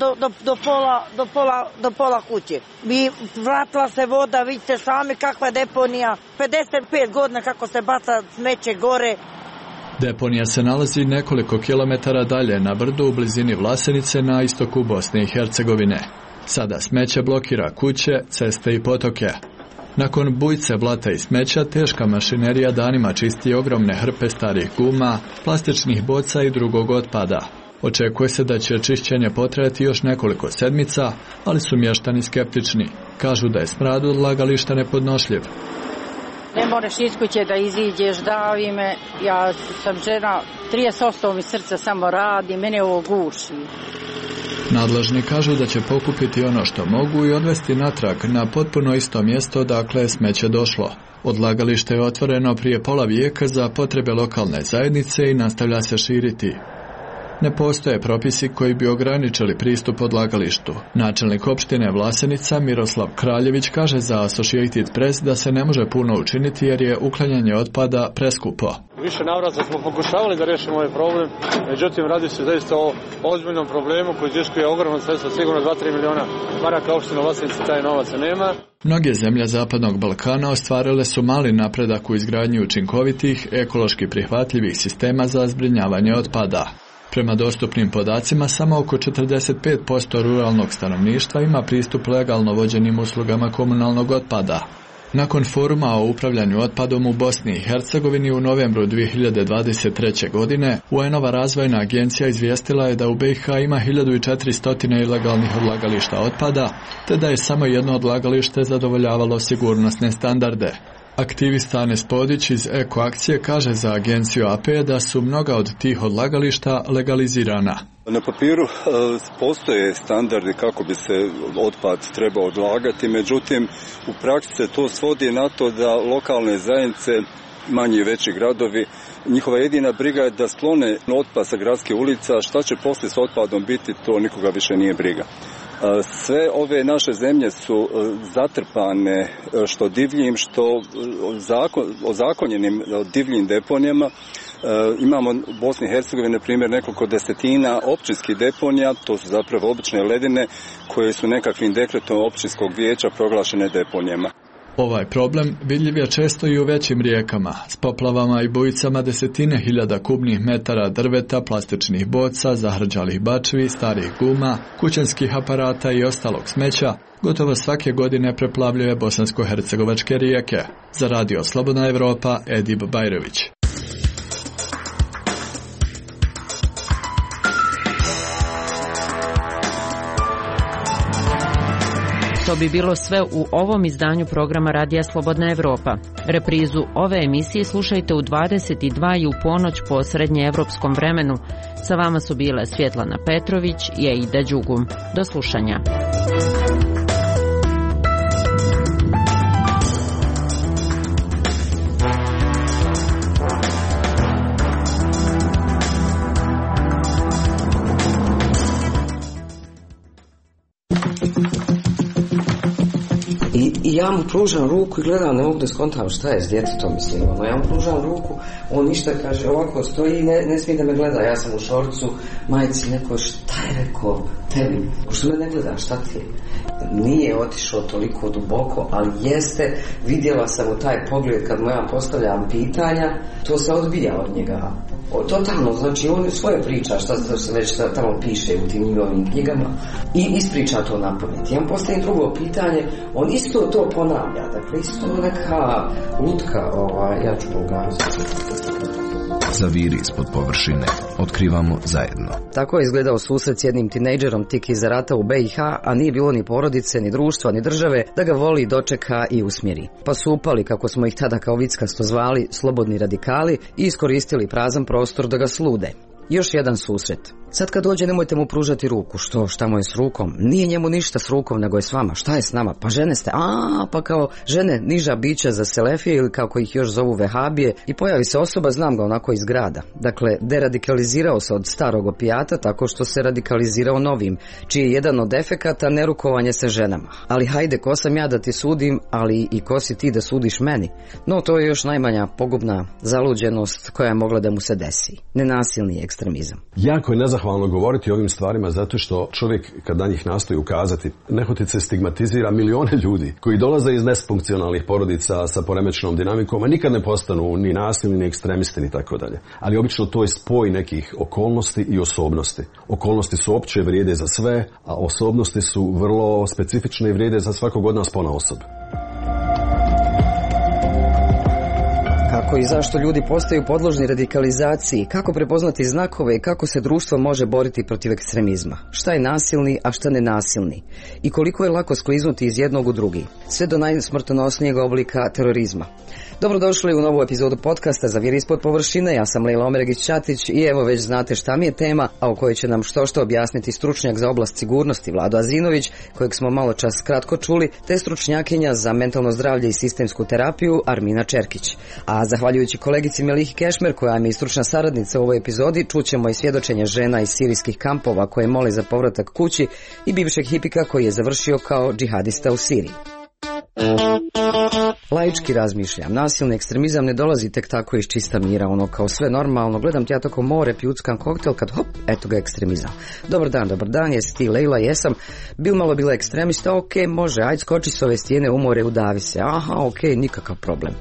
do pola kuće. I vratila se voda, vidite sami kakva je deponija. 55 godina kako se baca smeće gore. Deponija se nalazi nekoliko kilometara dalje na brdu u blizini Vlasenice na istoku Bosne i Hercegovine. Sada smeće blokira kuće, ceste i potoke. Nakon bujice blata i smeća, teška mašinerija danima čisti ogromne hrpe starih guma, plastičnih boca i drugog otpada. Očekuje se da će čišćenje potrajati još nekoliko sedmica, ali su mještani skeptični. Kažu da je smrad odlagališta nepodnošljiv. Ne moraš iz kuće da iziđeš, davi me. Ja sam žena, 38 mi srca samo radi, mene ovo guši. Nadležni kažu da će pokupiti ono što mogu i odvesti natrag na potpuno isto mjesto dakle je smeće došlo. Odlagalište je otvoreno prije pola vijeka za potrebe lokalne zajednice i nastavlja se širiti. Ne postoje propisi koji bi ograničili pristup odlagalištu. Načelnik opštine Vlasenica Miroslav Kraljević kaže za Associated Press da se ne može puno učiniti jer je uklanjanje otpada preskupo. Više navrata smo pokušavali da riješimo ovaj problem, međutim radi se zaista o ozbiljnom problemu koji iziskuje ogromno sredstva, sigurno 2-3 miliona maraka. Opština Vlasenica taj novac nema. Mnoge zemlje Zapadnog Balkana ostvarile su mali napredak u izgradnji učinkovitih, ekološki prihvatljivih sistema za zbrinjavanje otpada. Prema dostupnim podacima, samo oko 45% ruralnog stanovništva ima pristup legalno vođenim uslugama komunalnog otpada. Nakon foruma o upravljanju otpadom u Bosni i Hercegovini u novembru 2023. godine, UN-ova razvojna agencija izvijestila je da u BiH ima 1400 ilegalnih odlagališta otpada, te da je samo jedno odlagalište zadovoljavalo sigurnosne standarde. Aktivist Anes Podić iz Eko akcije kaže za agenciju AP da su mnoga od tih odlagališta legalizirana. Na papiru postoje standardi kako bi se otpad trebao odlagati, međutim u praksi se to svodi na to da lokalne zajednice, manji i veći gradovi, njihova jedina briga je da sklone otpad sa gradske ulica, šta će poslije s otpadom biti, to nikoga više nije briga. Sve ove naše zemlje su zatrpane što divljim, što ozakonjenim divljim deponijama. Imamo u Bosni i Hercegovini, na primjer, nekoliko desetina općinskih deponija, to su zapravo obične ledine koje su nekakvim dekretom općinskog vijeća proglašene deponijama. Ovaj problem vidljiv je često i u većim rijekama, s poplavama i bujicama desetine hiljada kubnih metara drveta, plastičnih boca, zahrđalih bačvi, starih guma, kućanskih aparata i ostalog smeća, gotovo svake godine preplavljuje bosansko-hercegovačke rijeke. Za Radio Slobodna Evropa, Edib Bajrović. To bi bilo sve u ovom izdanju programa Radija Slobodna Evropa. Reprizu ove emisije slušajte u 22 i u ponoć po srednjeevropskom vremenu. Sa vama su bile Svjetlana Petrović i Aida Đugum. Do slušanja. I ja mu pružam ruku i gledam, ne mogu da skontam šta je s djetetom, mislim, ja mu pružam ruku, on ništa kaže, ovako stoji i ne smije da me gleda, ja sam u šorcu, majici, neko, šta je rekao tebi, što me ne gleda, šta ti je? Nije otišao toliko duboko, ali jeste, vidjela sam u taj pogled kad mu ja postavljam pitanja, to se odbija od njega. Totalno, znači on svoje priča, šta se već tamo piše u tim njegovim knjigama i ispriča to na pamet. Ja mu postavim drugo pitanje, on isto to ponavlja, dakle isto neka lutka, ja ću pogazati. Zaviri ispod površine. Otkrivamo zajedno. Tako je izgledao susret s jednim tinejdžerom tik iza rata u BiH, a nije bilo ni porodice, ni društva, ni države da ga voli, dočeka i usmjeri. Pa su upali, kako smo ih tada kao vickasto zvali, slobodni radikali i iskoristili prazan prostor da ga slude. Još jedan susret. Sad kad dođe nemojte mu pružati ruku. Šta mu je s rukom? Nije njemu ništa s rukom, nego je s vama. Šta je s nama? Pa žene ste. Pa kao žene niža bića za selefije ili kako ih još zovu vehabije i pojavi se osoba, znam ga onako iz grada. Dakle, deradikalizirao se od starog opijata tako što se radikalizirao novim, čiji je jedan od efekata nerukovanje se ženama. Ali hajde, ko sam ja da ti sudim, ali i ko si ti da sudiš meni? No, to je još najmanja pogubna zaluđenost koja je mogla da mu se desi. Nenasilni ekstremizam. Jako je nezahvalno govoriti o ovim stvarima zato što čovjek kad na njih nastoji ukazati nehotice stigmatizira milione ljudi koji dolaze iz nesfunkcionalnih porodica sa poremećenom dinamikom, a nikad ne postanu ni nasilni, ni ekstremisti, ni tako dalje. Ali obično to je spoj nekih okolnosti i osobnosti. Okolnosti su opće, vrijede za sve, a osobnosti su vrlo specifične i vrijede za svakog od nas ponaosob. Kako i zašto ljudi postaju podložni radikalizaciji, kako prepoznati znakove i kako se društvo može boriti protiv ekstremizma. Šta je nasilni, a šta nenasilni? I koliko je lako skliznuti iz jednog u drugi, sve do najsmrtonosnijeg oblika terorizma. Dobrodošli u novu epizodu podcasta Zaviri ispod površine. Ja sam Lejla Omeregić-Ćatić i evo već znate šta mi je tema, a o kojoj će nam što objasniti stručnjak za oblast sigurnosti Vlado Azinović, kojeg smo malo čas kratko čuli, te stručnjakinja za mentalno zdravlje i sistemsku terapiju Armina Čerkić. A zahvaljujući kolegici Melihi Kešmer, koja mi je stručna saradnica u ovoj epizodi, čućemo i svjedočenje žena iz sirijskih kampova koje mole za povratak kući i bivšeg hipika koji je završio kao džihadista u Siriji. Laički razmišljam, nasilni ekstremizam ne dolazi tek tako iz čista mira, ono kao sve normalno, gledam ti ja tako more, pjuckam koktel, kad hop, eto ga ekstremizam. Dobar dan, jesi ti Lejla? Jesam. Bilo ekstremista, ok, može, ajde skoči s ove stijene u more, udavi se, ok, nikakav problem.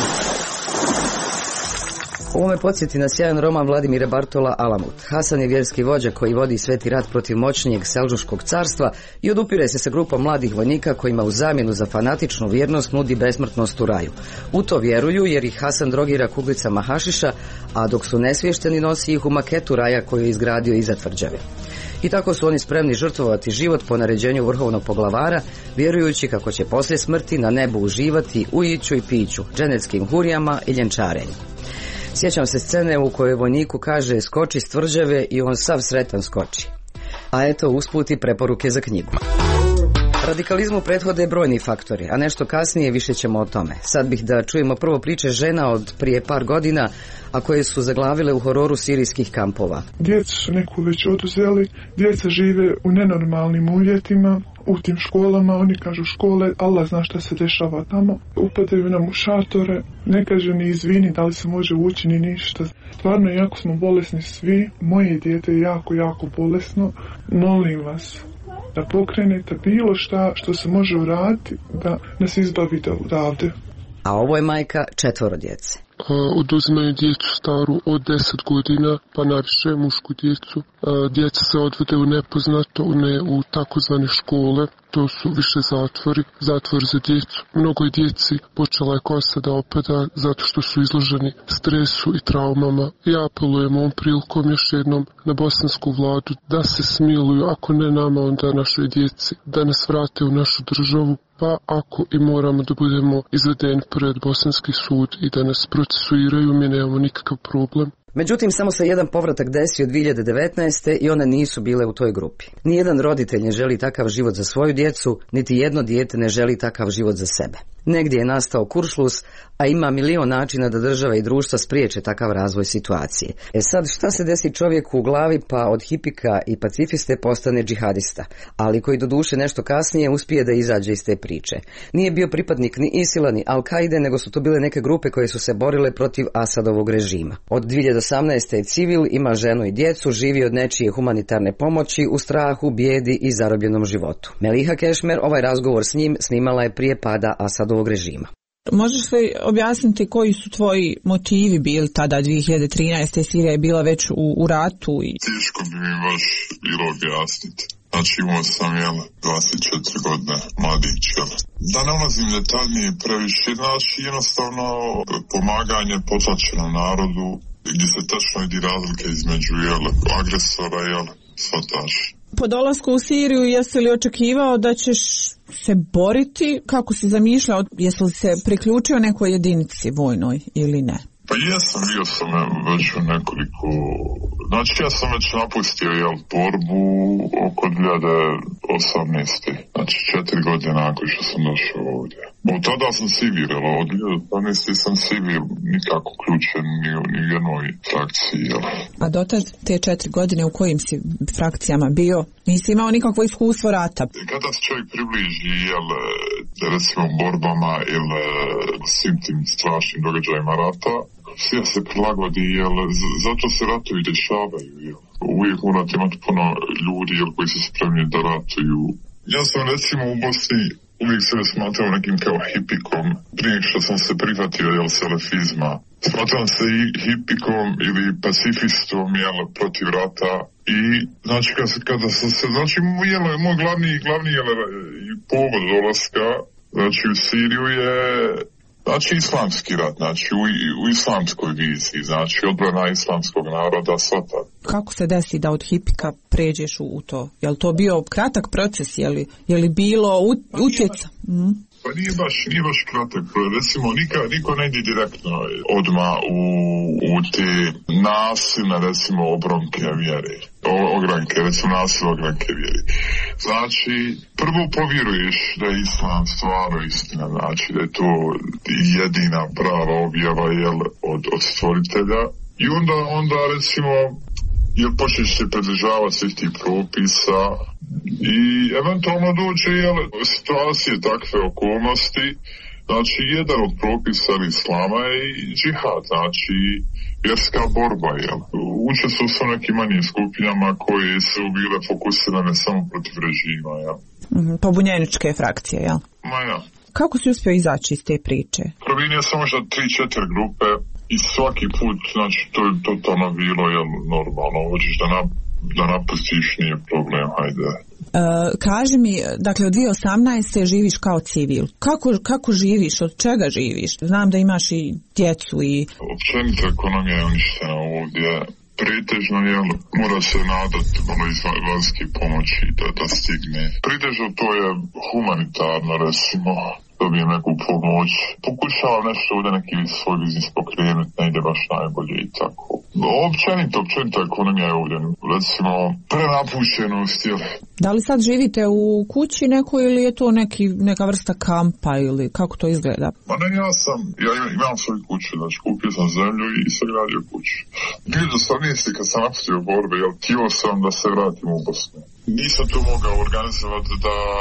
Ovo me podsjeti na sjajan roman Vladimira Bartola Alamut. Hasan je vjerski vođa koji vodi sveti rat protiv moćnijeg Selđuškog carstva i odupire se sa grupom mladih vojnika kojima u zamjenu za fanatičnu vjernost nudi besmrtnost u raju. U to vjeruju jer ih Hasan drogira kuglicama hašiša, a dok su nesvješteni nosi ih u maketu raja koju je izgradio iza tvrđave. I tako su oni spremni žrtvovati život po naređenju vrhovnog poglavara, vjerujući kako će poslije smrti na nebu uživati u iću i piću, dženeckim hurijama i ljenčarenju. Sjećam se scene u kojoj vojniku kaže skoči s tvrđave i on sav sretan skoči. A eto usput i preporuke za knjigu. Radikalizmu prethode brojni faktori, a nešto kasnije više ćemo o tome. Sad bih da čujemo prvo priče žena od prije par godina, a koje su zaglavile u hororu sirijskih kampova. Djecu su neku već oduzeli, djeca žive u nenormalnim uvjetima, u tim školama, oni kažu škole, Allah zna šta se dešava tamo. Upadaju nam u šatore, ne kažu ni izvini da li se može ući ni ništa. Stvarno, jako smo bolesni svi, moje dijete je jako bolesno, molim vas da pokrenete bilo šta što se može uraditi da nas izbavite odavde. A ovo je majka 4 djece. Oduzimaju djecu staru od 10 godina, pa najviše mušku djecu. Djeca se odvode u nepoznato, ne u takozvane škole. To su više zatvori za djecu. Mnogo je djeci počela je kosa da opada zato što su izloženi stresu i traumama. Ja apelujem ovom prilikom još jednom na bosansku vladu da se smiluju, ako ne nama, onda našoj djeci, da nas vrate u našu državu. Pa ako i moramo da budemo izvedeni pred bosanski sud i da nas procesuiraju, mi nemamo nikakav problem. Međutim, samo se jedan povratak desio 2019. i one nisu bile u toj grupi. Nijedan roditelj ne želi takav život za svoju djecu, niti jedno dijete ne želi takav život za sebe. Negdje je nastao kuršlus, a ima milion načina da država i društva spriječe takav razvoj situacije. Sad, šta se desi čovjeku u glavi pa od hipika i pacifiste postane džihadista, ali koji doduše nešto kasnije uspije da izađe iz te priče. Nije bio pripadnik ni Isila ni Al-Kaide, nego su to bile neke grupe koje su se borile protiv Asadovog režima. Od 2018. je civil, ima ženu i djecu, živi od nečije humanitarne pomoći u strahu, bijedi i zarobljenom životu. Meliha Kešmer ovaj razgovor s njim snimala je prije pada Asadovog režima. Možeš li objasniti koji su tvoji motivi bili tada 2013. Sirija je bila već u ratu? Teško bi mi baš bilo objasniti. Znači imao sam 24 godine, mladić. Da ne ulazim detaljnije previše, znači jednostavno pomaganje potlačenom narodu gdje se tačno vidi razlike između agresora i svataša. Po dolasku u Siriju jesi li očekivao da ćeš se boriti? Kako si zamišljao? Jesi li se priključio nekoj jedinici vojnoj ili ne? Pa jesam, bio sam već u nekoliko... Znači ja sam već napustio borbu oko 2018. Znači 4 godine nakon što sam došao ovdje. Od tada sam civil, od 2018. sam civil, nikako uključen ni u jednoj frakciji. A dotad te 4 godine u kojim si frakcijama bio? Nisi imao nikakvo iskustvo rata? Kada se čovjek približi, recimo borbama ili svim tim strašnim događajima rata, sve se prilagodi, zato se ratovi dešavaju. Uvijek morate imati puno ljudi koji su spremni da ratuju. Ja sam recimo u Bosni uvijek se smatrao nekim kao hipikom, prije što sam se prihvatio salafizma. Smatram se i hipikom ili pacifistom protiv rata i znači kada sam se, znači moj glavni povod dolaska znači u Siriju je znači islamski rat, znači u islamskoj viziji, znači odbrana islamskog naroda, svata. Kako se desi da od hipika pređeš u to? Je li to bio kratak proces, je li bilo utjeca? Pa nije baš kratak, recimo niko ne ide direktno odmah u te nasilne, recimo, obronke vjere. Ogranke, recimo nasilne ogranke vjere. Znači, prvo povjeruješ da je islam stvarno istina, znači da je to jedina prava objava od stvoritelja. I onda recimo, počneš se pridržavati svih tih propisa i eventualno dođe situacije, takve okolnosti. Znači, jedan od propisa islama je džihad, znači vjerska borba. Učestvovao su nekim manjim skupinama koje su bile fokusirane samo protiv režima. Pobunjeničke frakcije, jel? Ma ja. Kako si uspio izaći iz te priče? Provinio sam možda 3-4 grupe i svaki put, znači to je totalno bilo normalno. Hoćeš da napustiš, nije problem, hajde. Kaži mi, dakle od 2018. živiš kao civil. Kako živiš? Od čega živiš? Znam da imaš i djecu i... Općenito ekonomija je uništena ovdje. Pretežno mora se nadati malo iz vanjske pomoći da stigne. Pretežno to je humanitarno, recimo, dobijem neku pomoć. Pokušavam nešto ovdje neki svoj biznis pokrenuti, ne ide baš najbolje i tako. Općenito ekonomija je ovdje, recimo, prenapušenost. Da li sad živite u kući nekoj ili je to neka vrsta kampa ili kako to izgleda? Ma ne, ja imam svoju kuću, znači kupio sam zemlju i sagradio kuću. 2018. kad sam napustio borbe, htio sam da se vratim u Bosnu. Nisam to mogao organizovati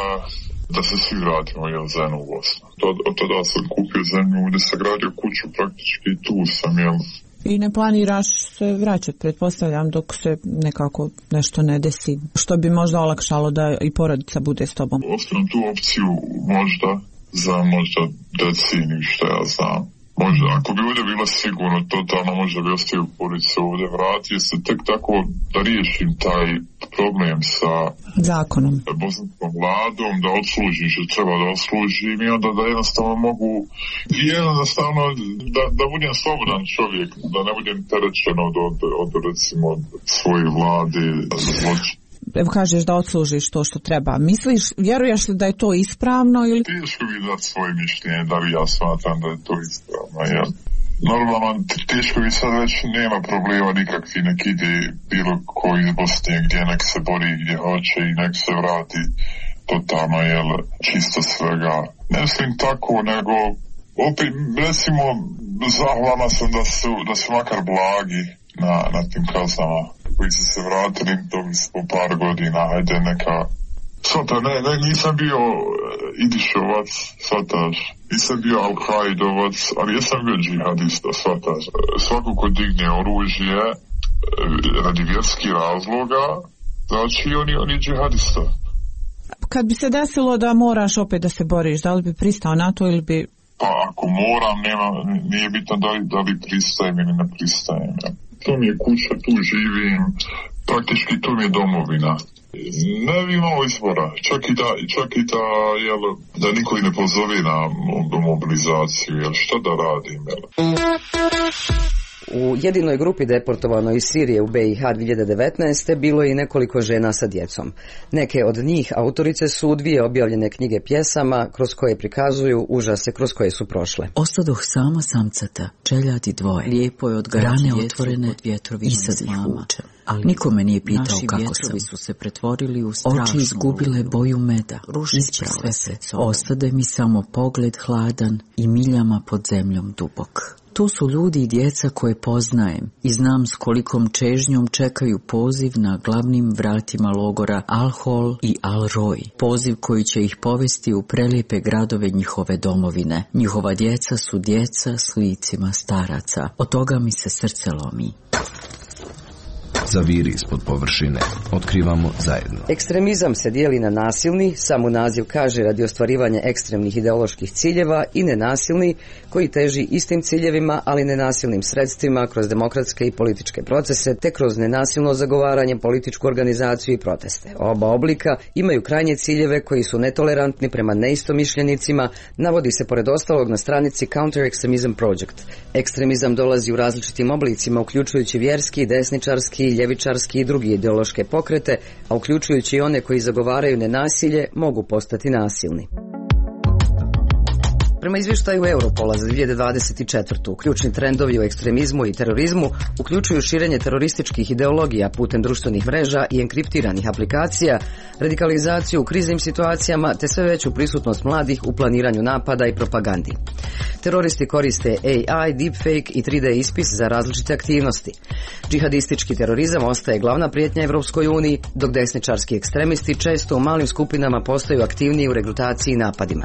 da se svi vratimo zajedno u Bosnu. Od tada sam kupio zemlju gdje sagradio kuću praktički i tu sam I ne planiraš se vraćati, pretpostavljam, dok se nekako nešto ne desi, što bi možda olakšalo da i porodica bude s tobom? Ostavim tu opciju možda za deceniju, što ja znam. Možda, ako bi ovdje bilo sigurno, totalno možda bi ostavio porodicu ovdje, vratio se tek tako da riješim taj problem sa zakonom, bosanskom vladom, da odslužim što treba da odslužim i onda da jednostavno mogu i jednostavno da budem slobodan čovjek, da ne budem terečen od recimo svoje vlade zločina. Evo kažeš da odslužiš to što treba. Misliš, vjeruješ li da je to ispravno ili... Teško bi dati svoje mišljenje, da li ja smatram da je to ispravno, Normalno, teško bi sad već nema problema nikakvi, nek ide bilo koji iz Bosne gdje nek se bori gdje hoće i nek se vrati totalno čisto svega. Ne mislim tako, nego opet recimo zahvalna sam da su makar blagi na tim kaznama koji su se vratili po par godina, hajde neka svata, nisam bio Idišovac, svataš, nisam bio Al-Kaidovac, ali jesam bio džihadista, svataš. Svako ko digne oružje radi vjerskih razloga, znači on je džihadista. Kad bi se desilo da moraš opet da se boriš, da li bi pristao na to ili bi... Pa ako moram, nije bitno da li pristajem ili ne pristajem. To mi je kuća, tu živim, praktički to mi je domovina. Ne bi imao izbora, čak i da niko i ne pozove na mobilizaciju, šta da radim, U jedinoj grupi deportovano iz Sirije u BiH 2019. bilo je i nekoliko žena sa djecom. Neke od njih autorice su 2 objavljene knjige pjesama kroz koje prikazuju užase kroz koje su prošle. Ostadoh sama samcata, čeljati dvoje, lijepo je odgajati rane otvorene i sad ih vučem. Ali niko me nije pitao kako sam. Su se pretvorili u strašnu. Oči izgubile boju meda, isprale se. Ostade mi samo pogled hladan i miljama pod zemljom dubok. To su ljudi i djeca koje poznajem i znam s kolikom čežnjom čekaju poziv na glavnim vratima logora Al-Hol i Al-Roj. Poziv koji će ih povesti u prelijepe gradove njihove domovine. Njihova djeca su djeca s licima staraca. Od toga mi se srce lomi. Zaviri ispod površine. Otkrivamo zajedno. Ekstremizam se dijeli na nasilni, samo naziv kaže radi ostvarivanja ekstremnih ideoloških ciljeva, i nenasilni koji teži istim ciljevima, ali nenasilnim sredstvima kroz demokratske i političke procese, te kroz nenasilno zagovaranje, političku organizaciju i proteste. Oba oblika imaju krajnje ciljeve koji su netolerantni prema neistomišljenicima, navodi se pored ostalog na stranici Counter Extremism Project. Ekstremizam dolazi u različitim oblicima, uključujući vjerski, desničarski, ljevičarski i drugi ideološke pokrete, a uključujući i one koji zagovaraju nenasilje, mogu postati nasilni. Prema izvještaju Europola za 2024. ključni trendovi u ekstremizmu i terorizmu uključuju širenje terorističkih ideologija putem društvenih mreža i enkriptiranih aplikacija, radikalizaciju u kriznim situacijama te sve veću prisutnost mladih u planiranju napada i propagandi. Teroristi koriste AI, deepfake i 3D ispis za različite aktivnosti. Džihadistički terorizam ostaje glavna prijetnja Evropskoj uniji, dok desničarski ekstremisti često u malim skupinama postaju aktivniji u regrutaciji i napadima.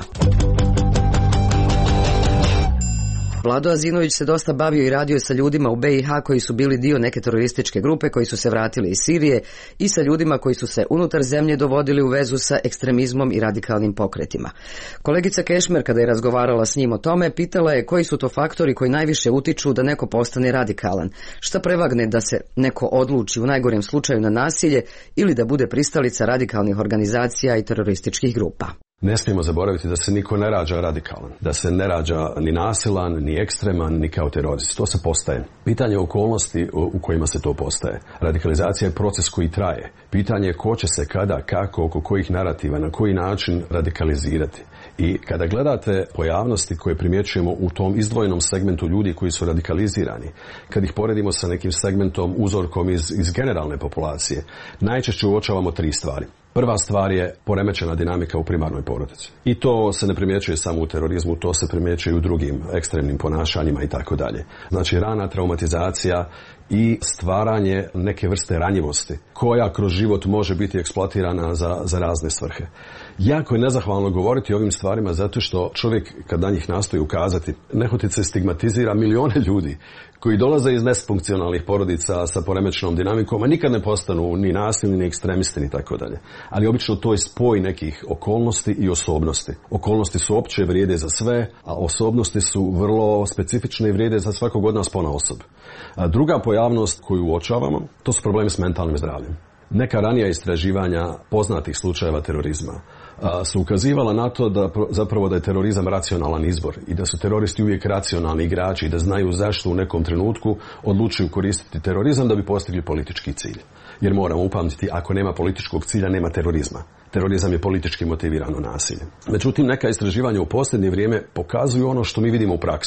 Vlado Azinović se dosta bavio i radio sa ljudima u BiH koji su bili dio neke terorističke grupe koji su se vratili iz Sirije i sa ljudima koji su se unutar zemlje dovodili u vezu sa ekstremizmom i radikalnim pokretima. Kolegica Kešmer, kada je razgovarala s njim o tome, pitala je koji su to faktori koji najviše utiču da neko postane radikalan. Šta prevagne da se neko odluči u najgorem slučaju na nasilje ili da bude pristalica radikalnih organizacija i terorističkih grupa. Ne smijemo zaboraviti da se niko ne rađa radikalan, da se ne rađa ni nasilan, ni ekstreman, ni kao terorist. To se postaje. Pitanje okolnosti u kojima se to postaje. Radikalizacija je proces koji traje. Pitanje je ko će se kada, kako, oko kojih narativa, na koji način radikalizirati. I kada gledate pojavnosti koje primjećujemo u tom izdvojenom segmentu ljudi koji su radikalizirani, kad ih poredimo sa nekim segmentom, uzorkom iz generalne populacije, najčešće uočavamo 3 stvari. Prva stvar je poremećena dinamika u primarnoj porodici. I to se ne primjećuje samo u terorizmu, to se primjećuje i u drugim ekstremnim ponašanjima i tako dalje. Znači rana traumatizacija i stvaranje neke vrste ranjivosti koja kroz život može biti eksploatirana za razne svrhe. Jako je nezahvalno govoriti o ovim stvarima zato što čovjek kad na njih nastoji ukazati, nehotice stigmatizira milijone ljudi koji dolaze iz nesfunkcionalnih porodica sa poremećenom dinamikom, a nikad ne postanu ni nasilni, ni ekstremisti, ni tako dalje. Ali obično to je spoj nekih okolnosti i osobnosti. Okolnosti su opće, vrijede za sve, a osobnosti su vrlo specifične i vrijede za svakog od nas ponaosob. A druga pojavnost koju uočavamo, to su problemi s mentalnim zdravljem. Neka ranija istraživanja poznatih slučajeva terorizma su ukazivala na to da zapravo da je terorizam racionalan izbor i da su teroristi uvijek racionalni igrači i da znaju zašto u nekom trenutku odlučuju koristiti terorizam da bi postigli politički cilj. Jer moramo upamtiti, ako nema političkog cilja, nema terorizma. Terorizam je politički motivirano nasilje. Međutim, neka istraživanja u posljednje vrijeme pokazuju ono što mi vidimo u praksi.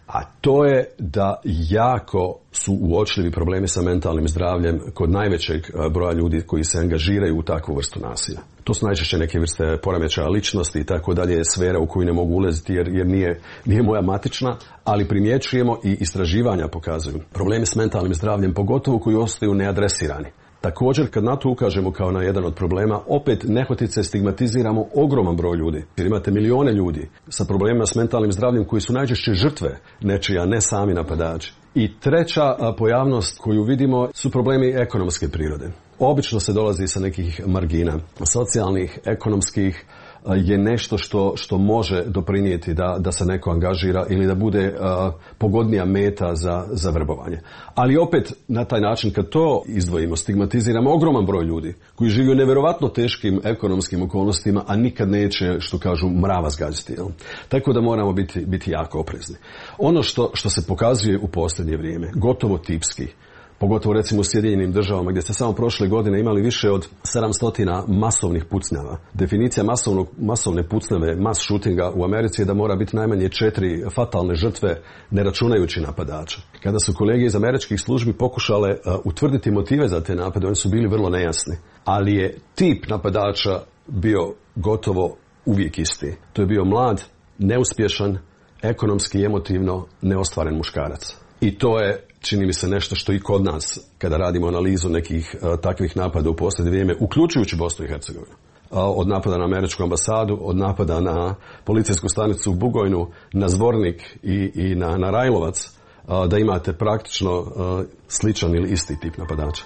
a to je da jako su uočljivi problemi sa mentalnim zdravljem kod najvećeg broja ljudi koji se angažiraju u takvu vrstu nasilja. To su najčešće neke vrste poremećaja ličnosti i tako dalje, sfera u koju ne mogu ulaziti jer nije moja matična, ali primjećujemo i istraživanja pokazuju problemi s mentalnim zdravljem, pogotovo koji ostaju neadresirani. Također, kad na to ukažemo kao na jedan od problema, opet nehotice stigmatiziramo ogroman broj ljudi. Jer imate milijone ljudi sa problemima s mentalnim zdravljem koji su najčešće žrtve nečija, ne sami napadači. I treća pojavnost koju vidimo su problemi ekonomske prirode. Obično se dolazi sa nekih margina, socijalnih, ekonomskih, je nešto što može doprinijeti da se neko angažira ili da bude pogodnija meta za vrbovanje. Ali opet na taj način kad to izdvojimo, stigmatiziramo ogroman broj ljudi koji žive u nevjerovatno teškim ekonomskim okolnostima, a nikad neće, što kažu, mrava zgađati. Tako da moramo biti jako oprezni. Ono što se pokazuje u posljednje vrijeme, gotovo tipski, pogotovo recimo u Sjedinjenim državama gdje ste samo prošle godine imali više od 700 masovnih pucnjava. Definicija masovne pucnjave, mass shootinga u Americi je da mora biti najmanje 4 fatalne žrtve, ne računajući napadača. Kada su kolege iz američkih službi pokušale utvrditi motive za te napade, oni su bili vrlo nejasni. Ali je tip napadača bio gotovo uvijek isti. To je bio mlad, neuspješan, ekonomski i emotivno neostvaren muškarac. I to je, čini mi se, nešto što i kod nas, kada radimo analizu nekih takvih napada u posljednje vrijeme, uključujući Bosnu i Hercegovinu, od napada na američku ambasadu, od napada na policijsku stanicu u Bugojnu, na Zvornik i na Rajlovac, da imate praktično sličan ili isti tip napadača.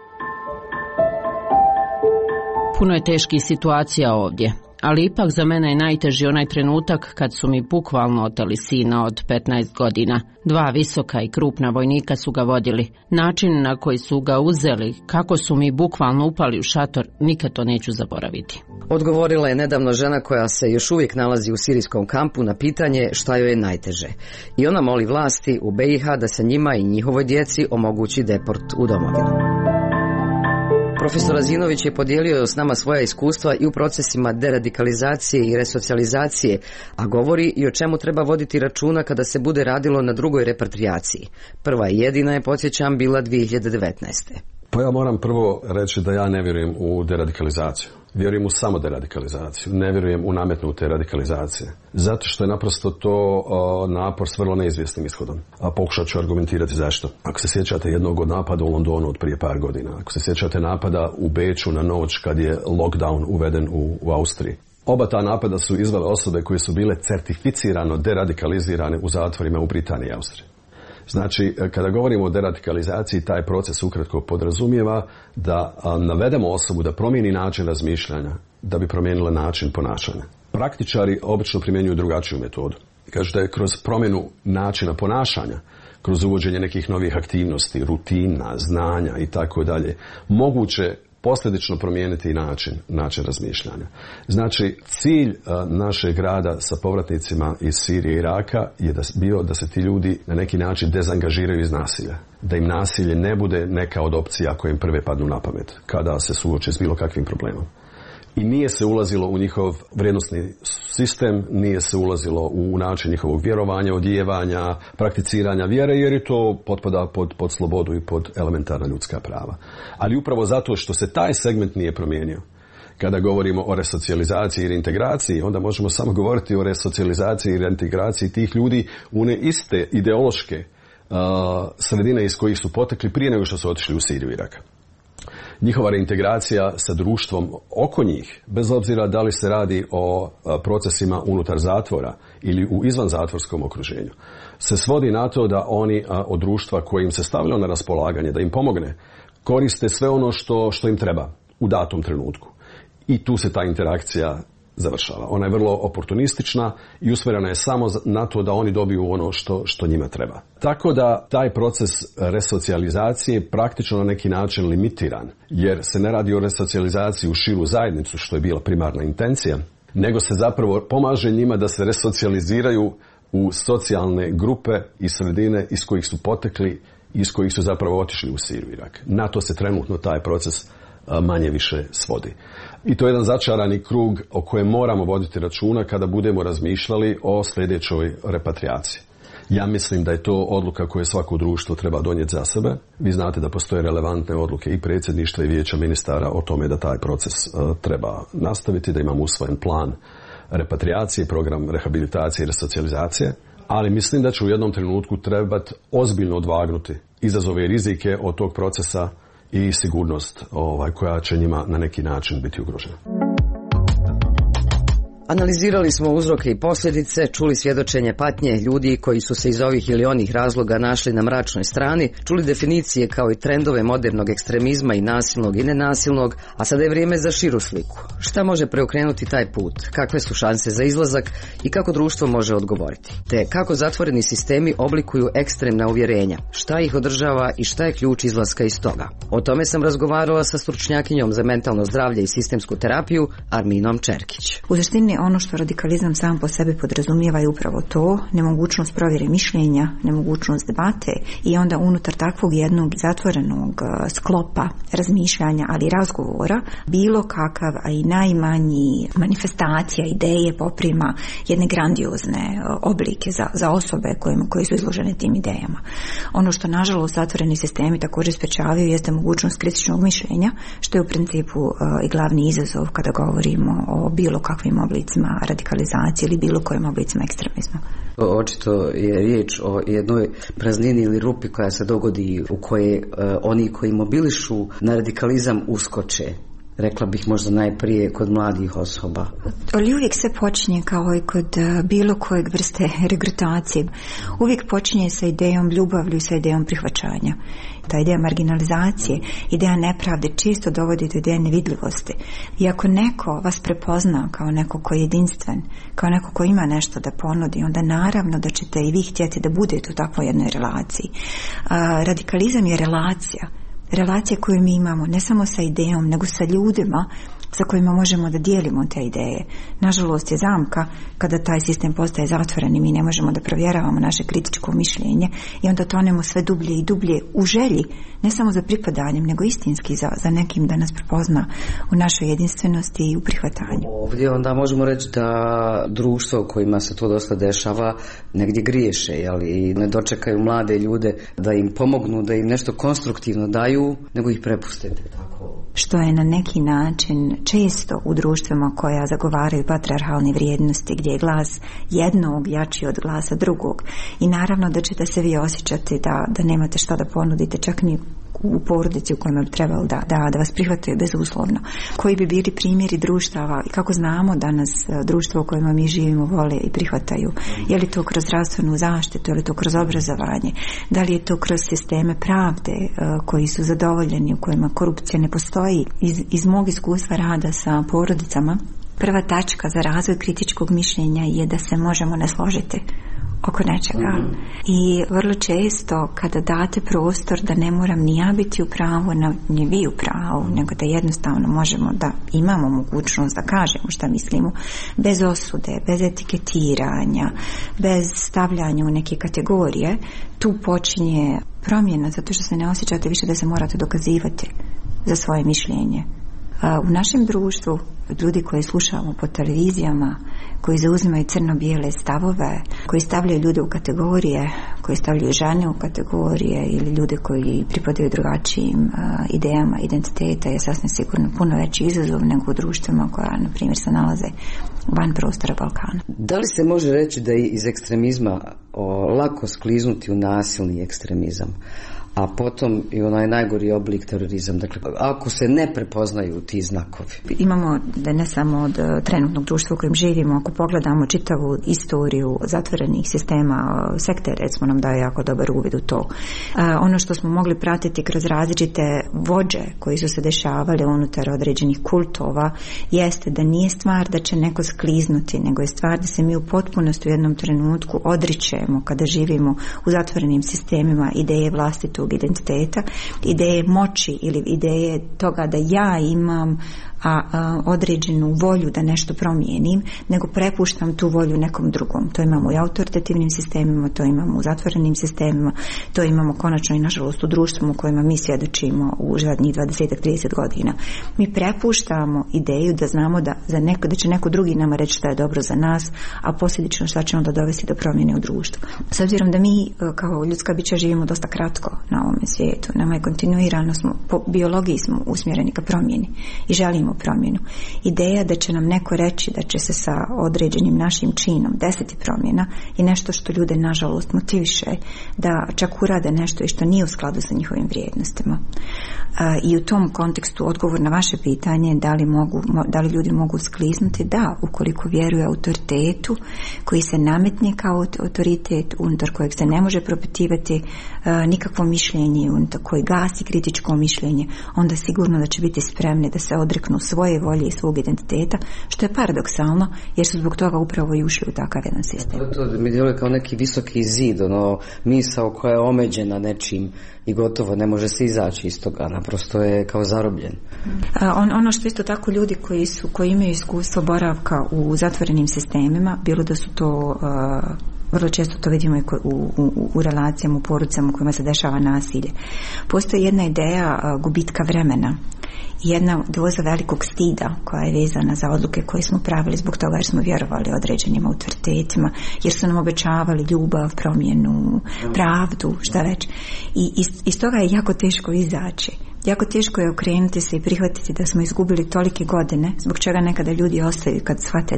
Puno je teških situacija ovdje, ali ipak za mene je najteži onaj trenutak kad su mi bukvalno oteli sina od 15 godina. 2 visoka i krupna vojnika su ga vodili. Način na koji su ga uzeli, kako su mi bukvalno upali u šator, nikad to neću zaboraviti. Odgovorila je nedavno žena koja se još uvijek nalazi u sirijskom kampu na pitanje šta joj je najteže. I ona moli vlasti u BiH da se njima i njihovoj djeci omogući deport u domovinu. Profesor Azinović je podijelio s nama svoja iskustva i u procesima deradikalizacije i resocijalizacije, a govori i o čemu treba voditi računa kada se bude radilo na drugoj repatriaciji. Prva i jedina je, podsjećam, bila 2019. Pa ja moram prvo reći da ja ne vjerujem u deradikalizaciju. Vjerujem u samo deradikalizaciju. Ne vjerujem u nametnute radikalizacije. Zato što je naprosto to napor s vrlo neizvjesnim ishodom. A pokušat ću argumentirati zašto. Ako se sjećate jednog od napada u Londonu od prije par godina, ako se sjećate napada u Beču na noć kad je lockdown uveden u Austriji. Oba ta napada su izvele osobe koje su bile certificirano deradikalizirane u zatvorima u Britaniji i Austriji. Znači, kada govorimo o deradikalizaciji, taj proces ukratko podrazumijeva da navedemo osobu da promijeni način razmišljanja, da bi promijenila način ponašanja. Praktičari obično primjenjuju drugačiju metodu. Kažu da je kroz promjenu načina ponašanja, kroz uvođenje nekih novih aktivnosti, rutina, znanja i tako dalje, moguće posljedično promijeniti način razmišljanja. Znači, cilj našeg rada sa povratnicima iz Sirije i Iraka je bio da se ti ljudi na neki način dezangažiraju iz nasilja. Da im nasilje ne bude neka od opcija koje im prve padnu na pamet kada se suoče s bilo kakvim problemom. I nije se ulazilo u njihov vrijednosni sistem, nije se ulazilo u način njihovog vjerovanja, odijevanja, prakticiranja vjere, jer je to potpada pod slobodu i pod elementarna ljudska prava. Ali upravo zato što se taj segment nije promijenio, kada govorimo o resocijalizaciji i reintegraciji, onda možemo samo govoriti o resocijalizaciji i reintegraciji tih ljudi u one iste ideološke sredine iz kojih su potekli prije nego što su otišli u Siriju i Irak. Njihova reintegracija sa društvom oko njih, bez obzira da li se radi o procesima unutar zatvora ili u izvanzatvorskom okruženju, se svodi na to da oni od društva koje im se stavljalo na raspolaganje, da im pomogne, koriste sve ono što im treba u datom trenutku. I tu se ta interakcija završava. Ona je vrlo oportunistična i usmjerena je samo na to da oni dobiju ono što njima treba. Tako da taj proces resocijalizacije praktično na neki način limitiran, jer se ne radi o resocijalizaciji u širu zajednicu, što je bila primarna intencija, nego se zapravo pomaže njima da se resocijaliziraju u socijalne grupe i sredine iz kojih su potekli i iz kojih su zapravo otišli u Siriju i Irak. Na to se trenutno taj proces manje više svodi. I to je jedan začarani krug o kojem moramo voditi računa kada budemo razmišljali o sljedećoj repatriaciji. Ja mislim da je to odluka koju svako društvo treba donijeti za sebe. Vi znate da postoje relevantne odluke i predsjedništva i vijeća ministara o tome da taj proces treba nastaviti, da imamo usvojen plan repatriacije, program rehabilitacije i resocijalizacije, ali mislim da će u jednom trenutku trebati ozbiljno odvagnuti izazove i rizike od tog procesa i sigurnost koja će njima na neki način biti ugrožena. Analizirali smo uzroke i posljedice, čuli svjedočenje patnje ljudi koji su se iz ovih ili onih razloga našli na mračnoj strani, čuli definicije kao i trendove modernog ekstremizma i nasilnog i nenasilnog, a sada je vrijeme za širu sliku. Šta može preokrenuti taj put? Kakve su šanse za izlazak i kako društvo može odgovoriti? Te kako zatvoreni sistemi oblikuju ekstremna uvjerenja? Šta ih održava i šta je ključ izlaska iz toga? O tome sam razgovarala sa stručnjakinjom za mentalno zdravlje i sistemsku terapiju Arminom Čerkić. U suštini ono što radikalizam sam po sebi podrazumijeva je upravo to, nemogućnost provjere mišljenja, nemogućnost debate i onda unutar takvog jednog zatvorenog sklopa razmišljanja, ali i razgovora, bilo kakav, a i najmanji manifestacija, ideje poprima jedne grandiozne oblike za osobe koje su izložene tim idejama. Ono što nažalost zatvoreni sistemi također sprečavaju jeste mogućnost kritičnog mišljenja, što je u principu i glavni izazov kada govorimo o bilo kakvim oblicima radikalizacije ili bilo kojim oblicima ekstremizma. Očito je riječ o jednoj praznini ili rupi koja se dogodi u kojoj oni koji mobilišu na radikalizam uskoče. Rekla bih možda najprije kod mladih osoba. Ali uvijek se počinje kao i kod bilo kojeg vrste regrutacije. Uvijek počinje sa idejom ljubavlju i sa idejom prihvaćanja. Ta ideja marginalizacije, ideja nepravde često dovodi do ideje nevidljivosti. I ako neko vas prepozna kao neko koji je jedinstven, kao neko koji ima nešto da ponudi, onda naravno da ćete i vi htjeti da budete u takvoj jednoj relaciji. Radikalizam je relacija koju mi imamo ne samo sa idejom, nego sa ljudima sa kojima možemo da dijelimo te ideje. Nažalost je zamka kada taj sistem postaje zatvoren i mi ne možemo da provjeravamo naše kritičko mišljenje i onda tonemo sve dublje i dublje u želji, ne samo za pripadanjem, nego istinski za nekim da nas prepozna u našoj jedinstvenosti i u prihvatanju. Ovdje onda možemo reći da društvo u kojima se to dosta dešava negdje griješe, i ne dočekaju mlade ljude da im pomognu, da im nešto konstruktivno daju, nego ih prepustite tako. Što je na neki način često u društvima koja zagovaraju patrijarhalne vrijednosti, gdje je glas jednog jači od glasa drugog. I naravno da ćete se vi osjećati da nemate šta da ponudite, čak ni u porodici u kojima bi trebalo da vas prihvataju bezuslovno. Koji bi bili primjeri društava i kako znamo da nas društvo u kojima mi živimo vole i prihvataju? Je li to kroz zdravstvenu zaštitu, je li to kroz obrazovanje? Da li je to kroz sisteme pravde koji su zadovoljeni, u kojima korupcija ne postoji? Iz mog iskustva rada sa porodicama, prva tačka za razvoj kritičkog mišljenja je da se možemo ne složiti oko nečega. I vrlo često kada date prostor da ne moram ni ja biti u pravu, ni vi u pravu, nego da jednostavno možemo da imamo mogućnost da kažemo šta mislimo, bez osude, bez etiketiranja, bez stavljanja u neke kategorije, tu počinje promjena, zato što se ne osjećate više da se morate dokazivati za svoje mišljenje. U našem društvu ljudi koji slušamo po televizijama, koji zauzimaju crno-bijele stavove, koji stavljaju ljude u kategorije, koji stavljaju žene u kategorije ili ljude koji pripadaju drugačijim idejama identiteta, je sasvim sigurno puno veći izazov nego u društvima koja, na primjer, se nalaze van prostora Balkana. Da li se može reći da je iz ekstremizma lako skliznuti u nasilni ekstremizam, a potom i onaj najgori oblik terorizam, dakle, ako se ne prepoznaju ti znakovi? Imamo da ne samo od trenutnog društva u kojem živimo, ako pogledamo čitavu istoriju zatvorenih sistema, sekte recimo nam daje jako dobar uvid u to. Ono što smo mogli pratiti kroz različite vođe koji su se dešavali unutar određenih kultova jeste da nije stvar da će neko skliznuti, nego je stvar da se mi u potpunosti u jednom trenutku odričemo kada živimo u zatvorenim sistemima ideje vlastitog identiteta, ideje moći ili ideje toga da ja imam određenu volju da nešto promijenim, nego prepuštam tu volju nekom drugom. To imamo i autoritativnim sistemima, to imamo u zatvorenim sistemima, to imamo konačno i nažalost u društvu u kojima mi svjedočimo u zadnjih 20-30 godina. Mi prepuštamo ideju da znamo da će neko drugi nama reći šta je dobro za nas, a posljedično šta će onda dovesti do promjene u društvu. S obzirom da mi kao ljudska bića živimo dosta kratko na ovome svijetu, nama je kontinuirano, po biologiji smo usmjereni ka promjeni i želimo promjenu. Ideja da će nam neko reći da će se sa određenim našim činom desiti promjena je nešto što ljude nažalost motiviše da čak urade nešto i što nije u skladu sa njihovim vrijednostima. I u tom kontekstu odgovor na vaše pitanje da li ljudi mogu skliznuti, da, ukoliko vjeruje autoritetu koji se nametne kao autoritet, unutar kojeg se ne može propitivati nikakvo mišljenje, unutar koji gasi kritičko mišljenje, onda sigurno da će biti spremni da se odreknu svoje volje i svog identiteta, što je paradoksalno jer su zbog toga upravo i ušli u takav jedan sistem. To mi djeluje kao neki visoki zid, misao koja je omeđena nečim i gotovo ne može se izaći iz toga, naprosto je kao zarobljen. Ono što isto tako ljudi koji imaju iskustvo boravka u zatvorenim sistemima, bilo da su to vrlo često to vidimo i u relacijama, u porodicama u kojima se dešava nasilje. Postoji jedna ideja gubitka vremena, jedna doza velikog stida koja je vezana za odluke koje smo pravili zbog toga jer smo vjerovali određenim autoritetima, jer su nam obećavali ljubav, promjenu, pravdu, šta već. I iz toga je jako teško izaći. Jako teško je okrenuti se i prihvatiti da smo izgubili tolike godine, zbog čega nekada ljudi ostaju kad shvate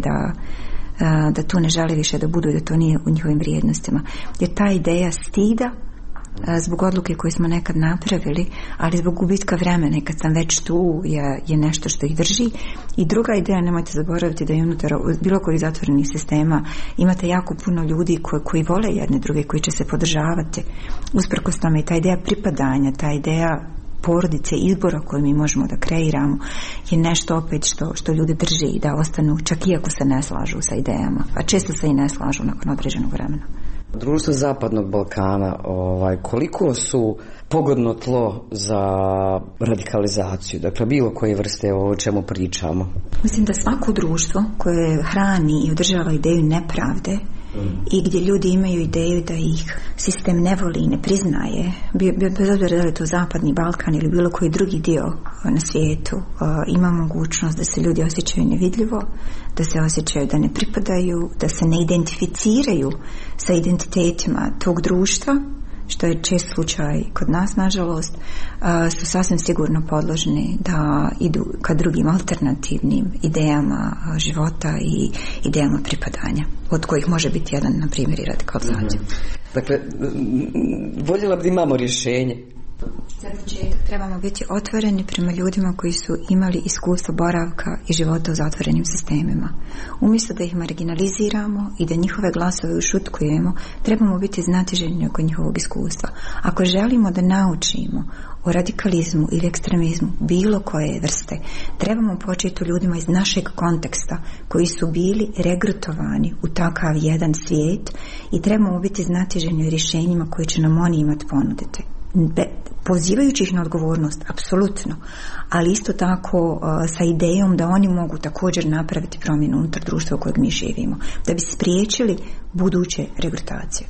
da tu ne žele više da budu i da to nije u njihovim vrijednostima. Jer ta ideja stida zbog odluke koje smo nekad napravili, ali zbog gubitka vremena i kad sam već tu je nešto što ih drži. I druga ideja, nemojte zaboraviti da je unutar bilo kojih zatvorenih sistema imate jako puno ljudi koji vole jedne druge, koji će se podržavati. Usprkos tome i ta ideja pripadanja, ta ideja porodice, izbora koje mi možemo da kreiramo je nešto opet što ljudi drži da ostanu čak iako se ne slažu sa idejama, a često se i ne slažu nakon određenog vremena. Društvo Zapadnog Balkana, koliko su pogodno tlo za radikalizaciju, dakle bilo koje vrste o čemu pričamo? Mislim da svako društvo koje hrani i održava ideju nepravde i gdje ljudi imaju ideju da ih sistem ne voli i ne priznaje, bez obzira da li je to Zapadni Balkan ili bilo koji drugi dio na svijetu, ima mogućnost da se ljudi osjećaju nevidljivo, da se osjećaju da ne pripadaju, da se ne identificiraju sa identitetima tog društva, što je čest slučaj kod nas, nažalost, su sasvim sigurno podložni da idu ka drugim alternativnim idejama života i idejama pripadanja, od kojih može biti jedan, na primjer, i radikalizacija. Dakle, voljela bi da imamo rješenje. Za početak trebamo biti otvoreni prema ljudima koji su imali iskustvo boravka i života u zatvorenim sistemima. Umjesto da ih marginaliziramo i da njihove glasove ušutkujemo, trebamo biti znatiželjni oko njihovog iskustva. Ako želimo da naučimo o radikalizmu ili ekstremizmu bilo koje vrste, trebamo početi u ljudima iz našeg konteksta koji su bili regrutovani u takav jedan svijet i trebamo biti znatiželjni o rješenjima koje će nam oni imati ponuditi. Pozivajući ih na odgovornost, apsolutno, ali isto tako sa idejom da oni mogu također napraviti promjenu unutar društva u kojeg mi živimo, da bi spriječili buduće regrutacije.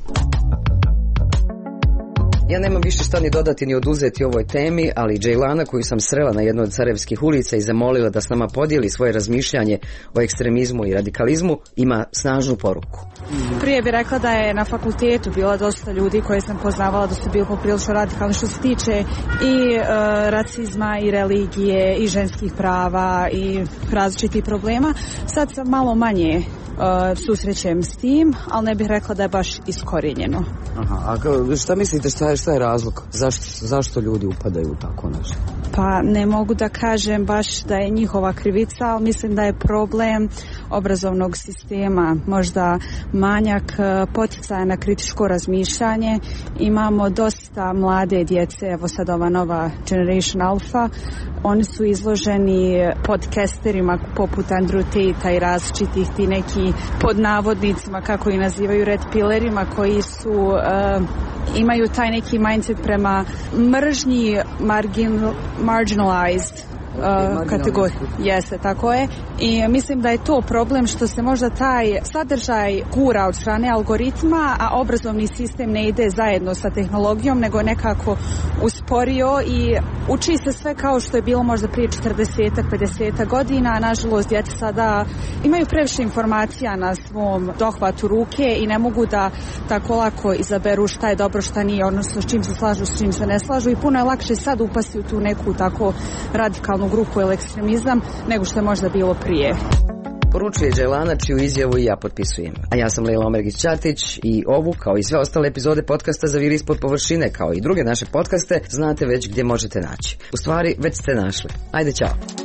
Ja nemam više šta ni dodati ni oduzeti ovoj temi, ali Džejlana, koju sam srela na jednoj od Sarajevskih ulica i zamolila da s nama podijeli svoje razmišljanje o ekstremizmu i radikalizmu, ima snažnu poruku. Prije bih rekla da je na fakultetu bilo dosta ljudi koje sam poznavala da su bili poprilično radikalni što se tiče i rasizma i religije i ženskih prava i različitih problema. Sad sam malo manje susrećem s tim, ali ne bih rekla da je baš iskorijenjeno. Aha, a šta mislite, šta je razlog? Zašto ljudi upadaju u tako nešto? Pa ne mogu da kažem baš da je njihova krivica, ali mislim da je problem obrazovnog sistema, možda manjak poticaja na kritičko razmišljanje. Imamo dosta mlade djece, evo sad ova nova Generation Alpha, oni su izloženi podcasterima poput Andrew Tate i različitih ti neki pod navodnicima, kako ih nazivaju, red pillerima, koji su imaju taj neki mindset prema mržnji marginalized kategorije. Jeste, tako je. I mislim da je to problem što se možda taj sadržaj gura od strane algoritma, a obrazovni sistem ne ide zajedno sa tehnologijom, nego nekako usporio i uči se sve kao što je bilo možda prije 40-50 godina, a nažalost djeca sada imaju previše informacija na svom dohvatu ruke i ne mogu da tako lako izaberu šta je dobro, šta nije, odnosno s čim se slažu, s čim se ne slažu i puno je lakše sad upasti u tu neku tako radikalnu grupu ili ekstremizam nego što je možda bilo prije. Poručuje Đelana, čiju izjavu i ja potpisujem. A ja sam Lejla Omergić-Ćatić i ovu, kao i sve ostale epizode podcasta Zaviri ispod površine, kao i druge naše podcaste, znate već gdje možete naći. U stvari, već ste našli. Ajde, ćao.